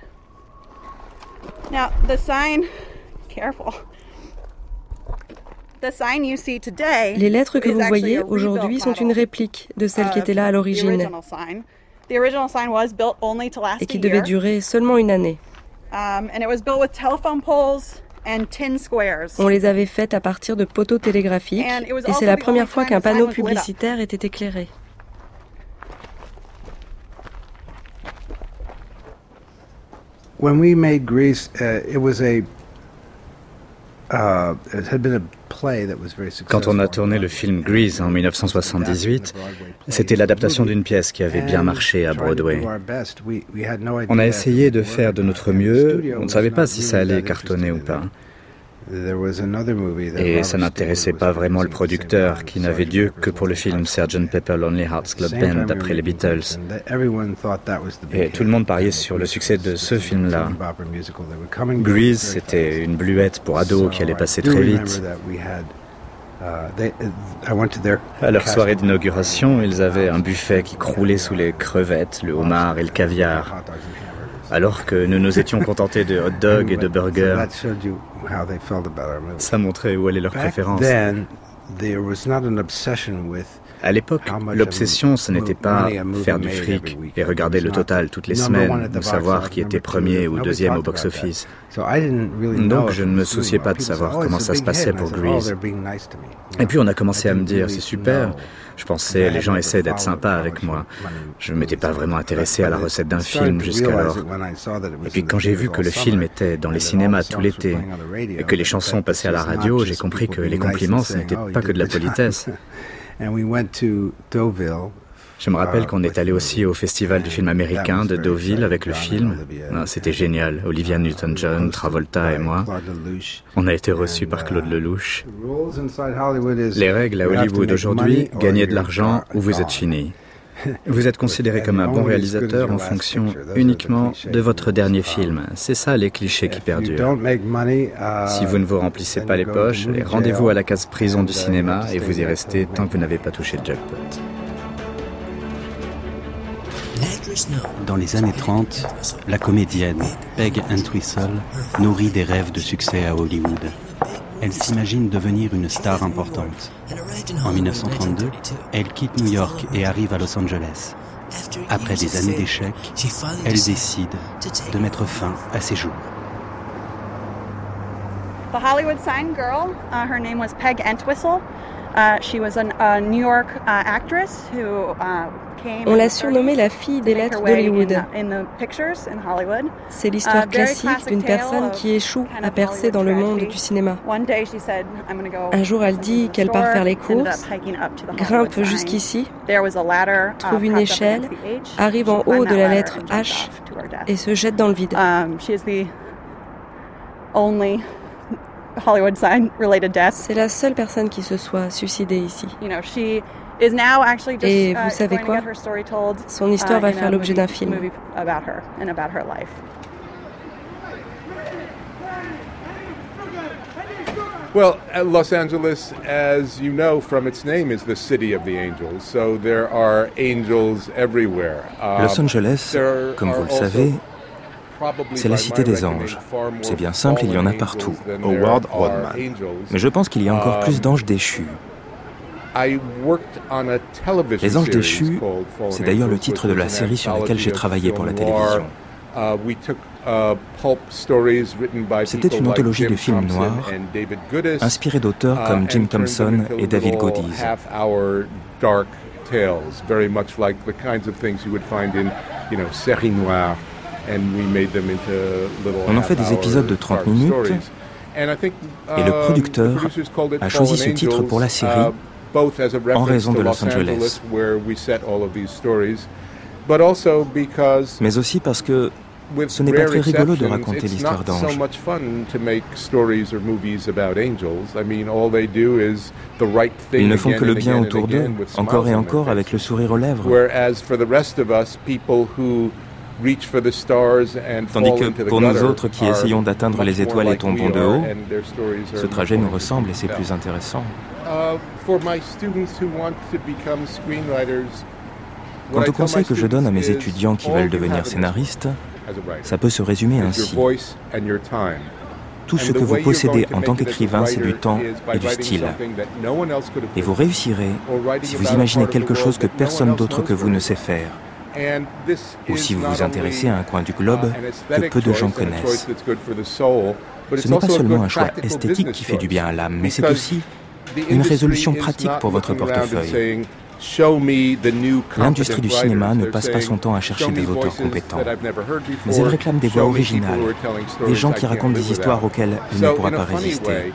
Les lettres que vous voyez aujourd'hui sont une réplique de celles qui étaient là à l'origine et qui devaient durer seulement une année. On les avait faites à partir de poteaux télégraphiques et c'est la première fois qu'un panneau publicitaire était éclairé. When we made Grease, it had been a play that was very successful. Quand on a tourné le film Grease en 1978, c'était l'adaptation d'une pièce qui avait bien marché à Broadway. On a essayé de faire de notre mieux, on ne savait pas si ça allait cartonner ou pas. Et ça n'intéressait pas vraiment le producteur, qui n'avait Dieu que pour le film Sgt. Pepper Lonely Hearts Club Band d'après les Beatles. Et tout le monde pariait sur le succès de ce film-là. Grease, c'était une bluette pour ados qui allait passer très vite. À leur soirée d'inauguration, ils avaient un buffet qui croulait sous les crevettes, le homard et le caviar. Alors que nous nous étions contentés de hot dogs et de burgers. Ça montrait où allaient leurs préférences. À l'époque, l'obsession, ce n'était pas faire du fric et regarder le total toutes les semaines ou savoir qui était premier ou deuxième au box-office. Donc je ne me souciais pas de savoir comment ça se passait pour Grease. Et puis on a commencé à me dire, c'est super. Je pensais, les gens essaient d'être sympas avec moi. Je ne m'étais pas vraiment intéressé à la recette d'un film jusqu'alors. Et puis quand j'ai vu que le film était dans les cinémas tout l'été et que les chansons passaient à la radio, j'ai compris que les compliments, ce n'était pas que de la politesse. Je me rappelle qu'on est allé aussi au festival du film américain de Deauville avec le film. C'était génial. Olivia Newton-John, Travolta et moi. On a été reçus par Claude Lelouch. Les règles à Hollywood aujourd'hui, gagner de l'argent ou vous êtes fini. Vous êtes considéré comme un bon réalisateur en fonction uniquement de votre dernier film. C'est ça les clichés qui perdurent. Si vous ne vous remplissez pas les poches, rendez-vous à la case prison du cinéma et vous y restez tant que vous n'avez pas touché le jackpot. Dans les années 30, la comédienne Peg Entwistle nourrit des rêves de succès à Hollywood. Elle s'imagine devenir une star importante. En 1932, elle quitte New York et arrive à Los Angeles. Après des années d'échecs, elle décide de mettre fin à ses jours. The Hollywood sign girl, her name was Peg Entwistle. She was a New York actress who On l'a surnommée la fille des lettres d'Hollywood. C'est l'histoire classique d'une personne qui échoue à percer dans le monde du cinéma. Un jour, elle dit qu'elle part faire les courses, grimpe jusqu'ici, trouve une échelle, arrive en haut de la lettre H et se jette dans le vide. C'est la seule personne qui se soit suicidée ici. Et vous savez quoi? Son histoire va faire l'objet d'un film. Well, Los Angeles, as you know from its name, is the city of the angels. So there are angels everywhere. Los Angeles, comme vous le savez, c'est la cité des anges. C'est bien simple, il y en a partout. Howard Rodman. Mais je pense qu'il y a encore plus d'anges déchus. Les anges déchus, c'est d'ailleurs le titre de la série sur laquelle j'ai travaillé pour la télévision. C'était une anthologie de films noirs, inspirée d'auteurs comme Jim Thompson et David Godiz. On en fait des épisodes de 30 minutes, et le producteur a choisi ce titre pour la série en raison de Los Angeles. Mais aussi parce que ce n'est pas très rigolo de raconter l'histoire d'anges. Ils ne font que le bien autour d'eux, encore et encore, avec le sourire aux lèvres. Tandis que pour nous autres qui essayons d'atteindre les étoiles et tombons de haut, ce trajet nous ressemble et c'est plus intéressant. Quant au conseil que je donne à mes étudiants qui veulent devenir scénaristes, ça peut se résumer ainsi. Tout ce que vous possédez en tant qu'écrivain, c'est du temps et du style. Et vous réussirez si vous imaginez quelque chose que personne d'autre que vous ne sait faire. Ou si vous vous intéressez à un coin du globe que peu de gens connaissent. Ce n'est pas seulement un choix esthétique qui fait du bien à l'âme, mais c'est aussi une résolution pratique pour votre portefeuille. L'industrie du cinéma ne passe pas son temps à chercher des auteurs compétents, mais elle réclame des voix originales, des gens qui racontent des histoires auxquelles il ne pourra pas résister.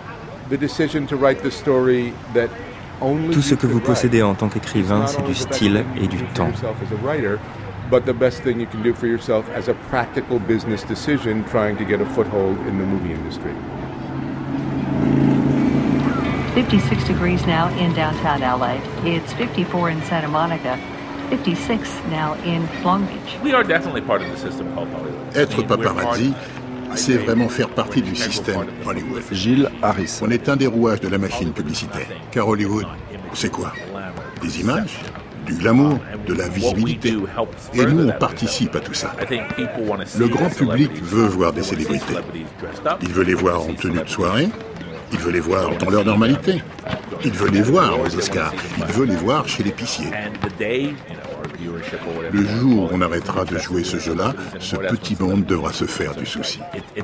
Tout ce que vous possédez en tant qu'écrivain, c'est du style et du temps. But the best thing you can do for yourself as a practical business decision trying to get a foothold in the movie industry. 56 degrees now in downtown LA. It's 54 in Santa Monica. 56 now in Long Beach. We are definitely part of the system called Hollywood. Être paparazzi, c'est vraiment faire partie du système Hollywood. Gilles Harris. On est un des rouages de la machine publicitaire. Car Hollywood, c'est quoi? Des images, du glamour, de la visibilité. Et nous, on participe à tout ça. Le grand public veut voir des célébrités. Il veut les voir en tenue de soirée. Il veut les voir dans leur normalité. Il veut les voir aux Oscars. Il veut les voir chez l'épicier. Le jour où on arrêtera de jouer ce jeu-là, ce petit monde devra se faire du souci.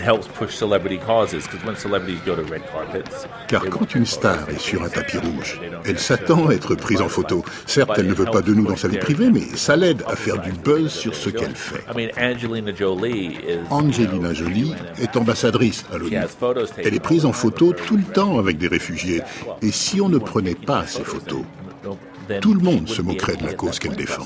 Car quand une star est sur un tapis rouge, elle s'attend à être prise en photo. Certes, elle ne veut pas de nous dans sa vie privée, mais ça l'aide à faire du buzz sur ce qu'elle fait. Angelina Jolie est ambassadrice à l'ONU. Elle est prise en photo tout le temps avec des réfugiés. Et si on ne prenait pas ces photos, tout le monde se moquerait de la cause qu'elle défend.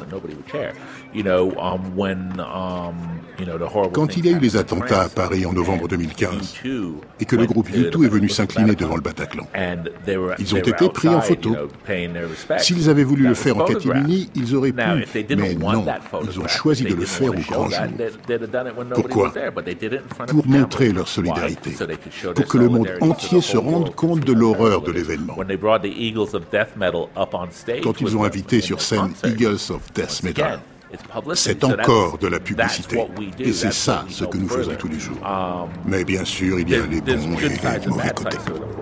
Quand il y a eu les attentats à Paris en novembre 2015 et que le groupe U2 est venu s'incliner devant le Bataclan, ils ont été pris en photo. S'ils avaient voulu le faire en catimini, ils auraient pu, mais non, ils ont choisi de le faire au grand jour. Pourquoi? Pour montrer leur solidarité, pour que le monde entier se rende compte de l'horreur de l'événement. Quand ils ont invité sur scène Eagles of Death Metal, c'est encore de la publicité. Et c'est ça ce que nous faisons tous les jours. Mais bien sûr, il y a les bons et les mauvais côtés.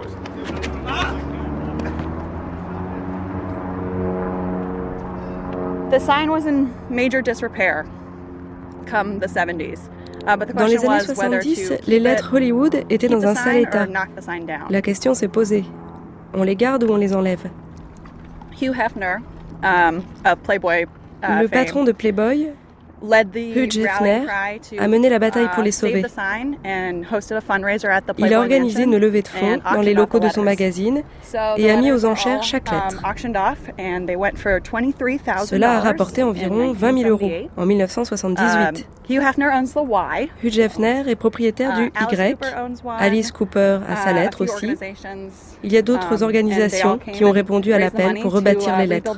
The sign was in major disrepair come the 70s. Dans les années 70, les lettres Hollywood étaient dans un sale état. La question s'est posée. On les garde ou on les enlève? Hugh Hefner, of Playboy, le patron de Playboy, Hugh Hefner a mené la bataille pour les sauver. Il a organisé une levée de fonds dans les locaux de son magazine et a mis aux enchères chaque lettre. Cela a rapporté environ 20 000 € en 1978. Hugh Hefner est propriétaire du Y, Alice Cooper a sa lettre aussi. Il y a d'autres organisations qui ont répondu à l'appel pour rebâtir les lettres.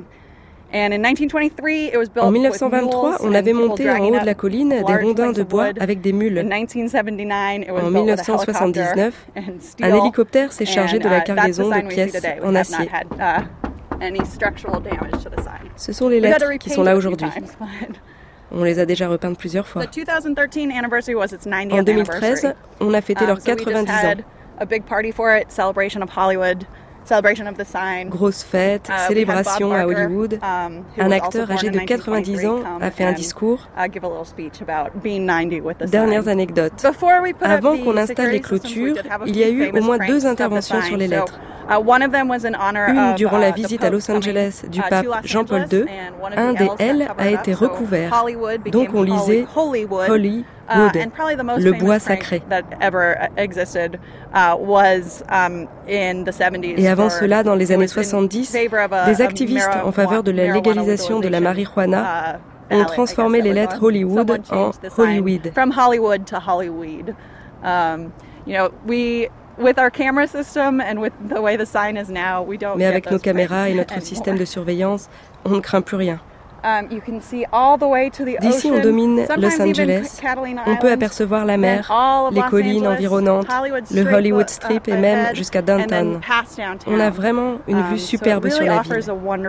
En 1923, on avait monté en haut de la colline des rondins de bois avec des mules. En 1979, un hélicoptère s'est chargé de la cargaison de pièces en acier. Ce sont les lettres qui sont là aujourd'hui. On les a déjà repeintes plusieurs fois. En 2013, on a fêté leurs 90 ans. Grosse fête, célébration à Hollywood. Un acteur âgé de 90 ans a fait un discours. Dernières anecdotes. Avant qu'on installe les clôtures, il y a eu au moins 2 interventions sur les lettres. Une durant la visite à Los Angeles du pape Jean-Paul II. Un des L a été recouvert. Donc on lisait Hollywood, le bois sacré. Et avant cela, dans les années 70, des activistes en faveur de la légalisation de la marijuana ont transformé les lettres Hollywood en Hollyweed. Mais avec nos caméras et notre système de surveillance, on ne craint plus rien. D'ici, on domine Los Angeles. On peut apercevoir la mer, les collines environnantes, le Hollywood Strip et même jusqu'à downtown. On a vraiment une vue superbe sur la ville.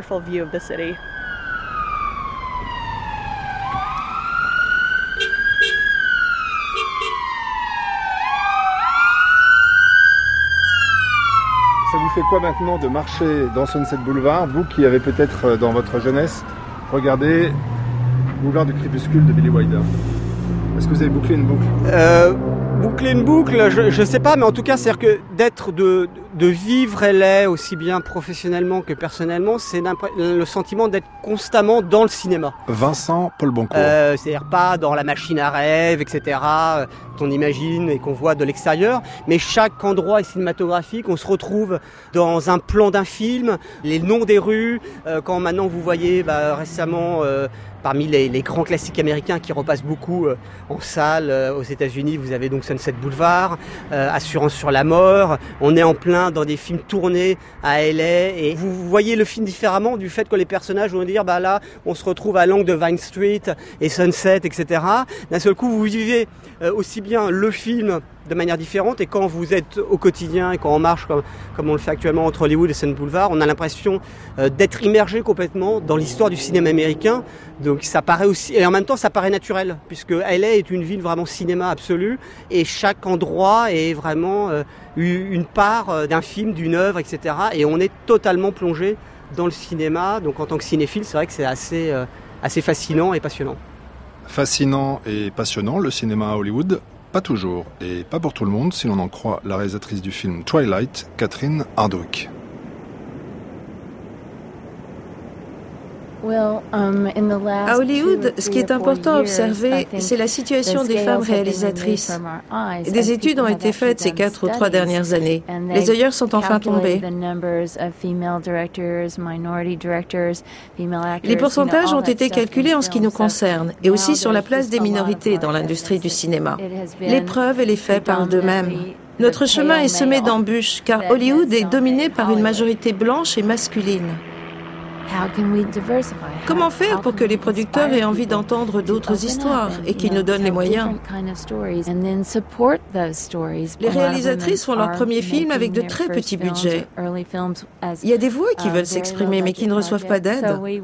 Ça vous fait quoi maintenant de marcher dans Sunset Boulevard, vous qui avez peut-être dans votre jeunesse regardé Boulevard du Crépuscule de Billy Wilder? Est-ce que vous avez bouclé une boucle? Boucler une boucle, je sais pas, mais en tout cas, c'est-à-dire que de vivre LA aussi bien professionnellement que personnellement, c'est le sentiment d'être constamment dans le cinéma. Vincent Paul Boncourt. C'est-à-dire pas dans la machine à rêve, etc., qu'on imagine et qu'on voit de l'extérieur, mais chaque endroit est cinématographique, on se retrouve dans un plan d'un film, les noms des rues, quand maintenant vous voyez récemment... Parmi les grands classiques américains qui repassent beaucoup en salle aux États-Unis, vous avez donc Sunset Boulevard, Assurance sur la mort. On est en plein dans des films tournés à LA et vous voyez le film différemment du fait que les personnages vont dire là, on se retrouve à l'angle de Vine Street et Sunset, etc. D'un seul coup, vous vivez aussi bien le film de manière différente et quand vous êtes au quotidien et quand on marche comme on le fait actuellement entre Hollywood et Sunset Boulevard, on a l'impression d'être immergé complètement dans l'histoire du cinéma américain. Donc ça paraît aussi, et en même temps ça paraît naturel puisque LA est une ville vraiment cinéma absolue et chaque endroit est vraiment une part d'un film, d'une œuvre, etc. Et on est totalement plongé dans le cinéma. Donc en tant que cinéphile, c'est vrai que c'est assez fascinant et passionnant. Fascinant et passionnant, le cinéma à Hollywood. Pas toujours, et pas pour tout le monde, si l'on en croit la réalisatrice du film Twilight, Catherine Hardwicke. À Hollywood, ce qui est important à observer, c'est la situation des femmes réalisatrices. Des études ont été faites ces 4 ou 3 dernières années. Les œillères sont enfin tombés. Les pourcentages ont été calculés en ce qui nous concerne, et aussi sur la place des minorités dans l'industrie du cinéma. Les preuves et les faits parlent d'eux-mêmes. Notre chemin est semé d'embûches, car Hollywood est dominé par une majorité blanche et masculine. Comment faire pour que les producteurs aient envie d'entendre d'autres histoires et qu'ils nous donnent les moyens? Les réalisatrices font leur premier film avec de très petits budgets. Il y a des voix qui veulent s'exprimer mais qui ne reçoivent pas d'aide.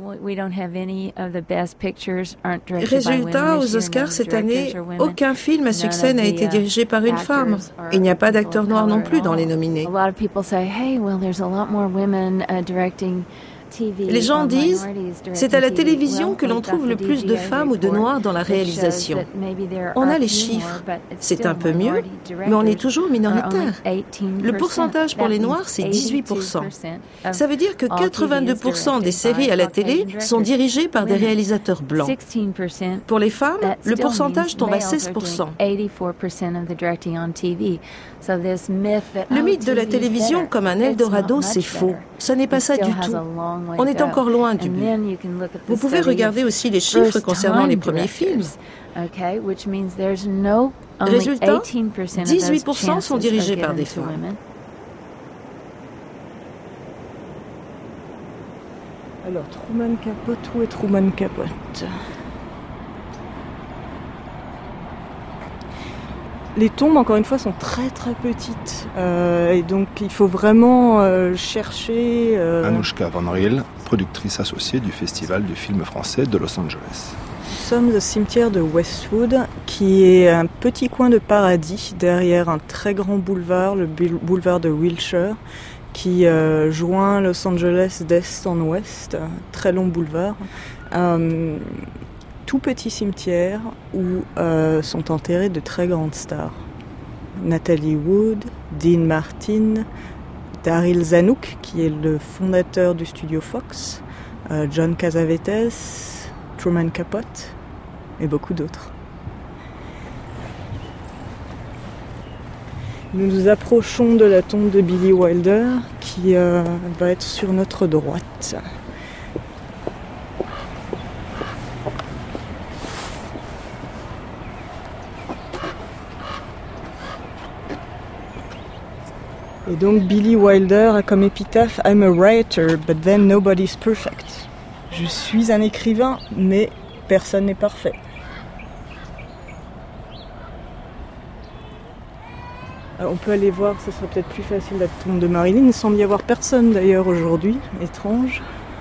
Résultat, aux Oscars cette année, aucun film à succès n'a été dirigé par une femme. Il n'y a pas d'acteurs noirs non plus dans les nominés. Les gens disent, c'est à la télévision que l'on trouve le plus de femmes ou de noirs dans la réalisation. On a les chiffres, c'est un peu mieux, mais on est toujours minoritaire. Le pourcentage pour les noirs, c'est 18%. Ça veut dire que 82% des séries à la télé sont dirigées par des réalisateurs blancs. Pour les femmes, le pourcentage tombe à 16%. Le mythe de la télévision comme un Eldorado, c'est faux. Ça n'est pas ça du tout. On est encore loin du but. Vous pouvez regarder aussi les chiffres concernant les premiers films. Résultat, 18% sont dirigés par des femmes. Alors, Truman Capote, où est Truman Capote? Les tombes, encore une fois, sont très très petites. Et donc, il faut vraiment chercher... Anouchka Van Riel, productrice associée du Festival du film français de Los Angeles. Nous sommes au cimetière de Westwood, qui est un petit coin de paradis derrière un très grand boulevard, le boulevard de Wilshire, qui joint Los Angeles d'est en ouest, très long boulevard. Tout petit cimetière où sont enterrées de très grandes stars. Natalie Wood, Dean Martin, Daryl Zanuck, qui est le fondateur du studio Fox, John Cassavetes, Truman Capote et beaucoup d'autres. Nous nous approchons de la tombe de Billy Wilder qui va être sur notre droite. Et donc Billy Wilder a comme épitaphe « I'm a writer, but then nobody's perfect ». Je suis un écrivain, mais personne n'est parfait. Alors, on peut aller voir, ce sera peut-être plus facile, la tombe de Marilyn. Il ne semble y avoir personne d'ailleurs aujourd'hui, étrange.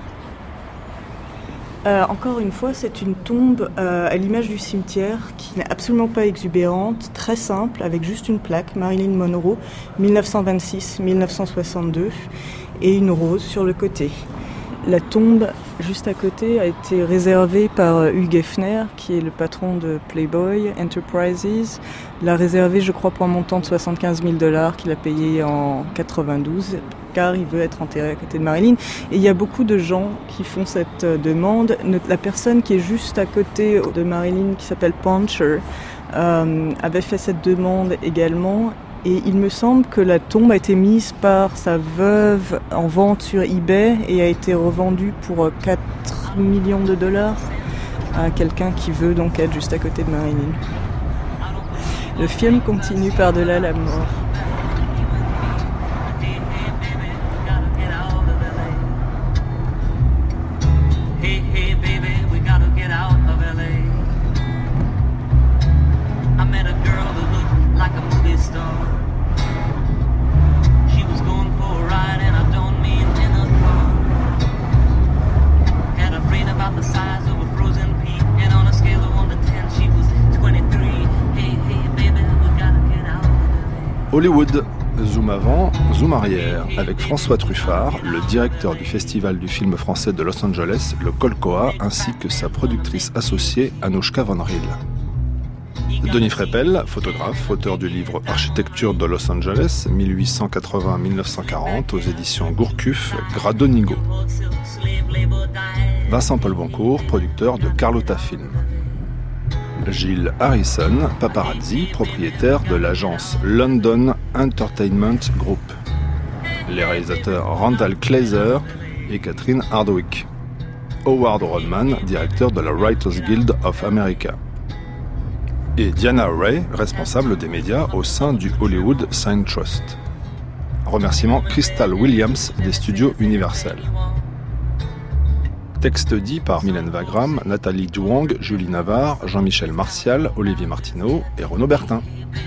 Encore une fois, c'est une tombe à l'image du cimetière qui n'est absolument pas exubérante, très simple, avec juste une plaque, Marilyn Monroe, 1926-1962, et une rose sur le côté. La tombe juste à côté a été réservée par Hugh Hefner, qui est le patron de Playboy Enterprises. L'a réservée, je crois, pour un montant de $75 000 qu'il a payé en 92, car il veut être enterré à côté de Marilyn. Et il y a beaucoup de gens qui font cette demande. La personne qui est juste à côté de Marilyn, qui s'appelle Puncher, avait fait cette demande également. Et il me semble que la tombe a été mise par sa veuve en vente sur eBay et a été revendue pour $4 millions à quelqu'un qui veut donc être juste à côté de Marilyn. Le film continue par-delà la mort. Hollywood, zoom avant, zoom arrière, avec François Truffard, le directeur du Festival du film français de Los Angeles, le Colcoa, ainsi que sa productrice associée, Anouchka Van Riel. Denis Freppel, photographe, auteur du livre Architecture de Los Angeles, 1880-1940, aux éditions Gourcuff, Gradonigo. Vincent Paul Boncourt, producteur de Carlotta Film. Gilles Harrison, paparazzi, propriétaire de l'agence London Entertainment Group. Les réalisateurs Randall Kleiser et Catherine Hardwick. Howard Rodman, directeur de la Writers Guild of America. Et Diana Ray, responsable des médias au sein du Hollywood Sign Trust. Remerciements Crystal Williams des studios Universal. Texte dit par Mylène Wagram, Nathalie Duong, Julie Navarre, Jean-Michel Martial, Olivier Martineau et Renaud Bertin.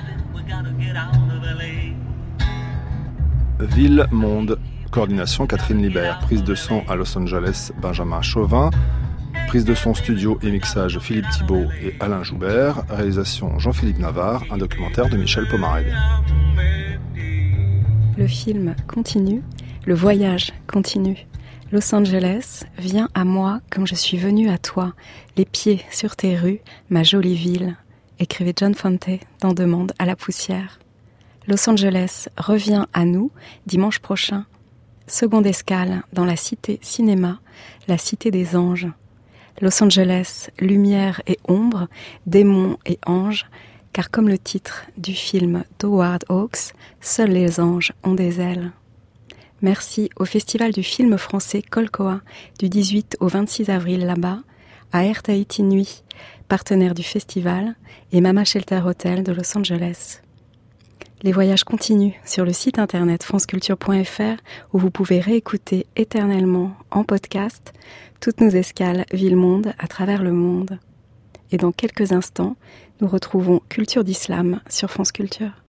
Ville, monde, coordination Catherine Libert, prise de son à Los Angeles Benjamin Chauvin, prise de son studio et mixage Philippe Thibault et Alain Joubert, réalisation Jean-Philippe Navarre, un documentaire de Michel Pomarède. Le film continue, le voyage continue. Los Angeles, viens à moi comme je suis venu à toi, les pieds sur tes rues, ma jolie ville, écrivait John Fante dans Demande à la poussière. Los Angeles revient à nous dimanche prochain. Seconde escale dans la cité cinéma, la cité des anges. Los Angeles, lumière et ombre, démons et anges, car comme le titre du film d'Howard Hawks, seuls les anges ont des ailes. Merci au Festival du film français Colcoa du 18 au 26 avril là-bas, à Air Tahiti Nuit, partenaire du festival, et Mama Shelter Hotel de Los Angeles. Les voyages continuent sur le site internet franceculture.fr où vous pouvez réécouter éternellement en podcast toutes nos escales ville-monde à travers le monde. Et dans quelques instants, nous retrouvons Culture d'Islam sur France Culture.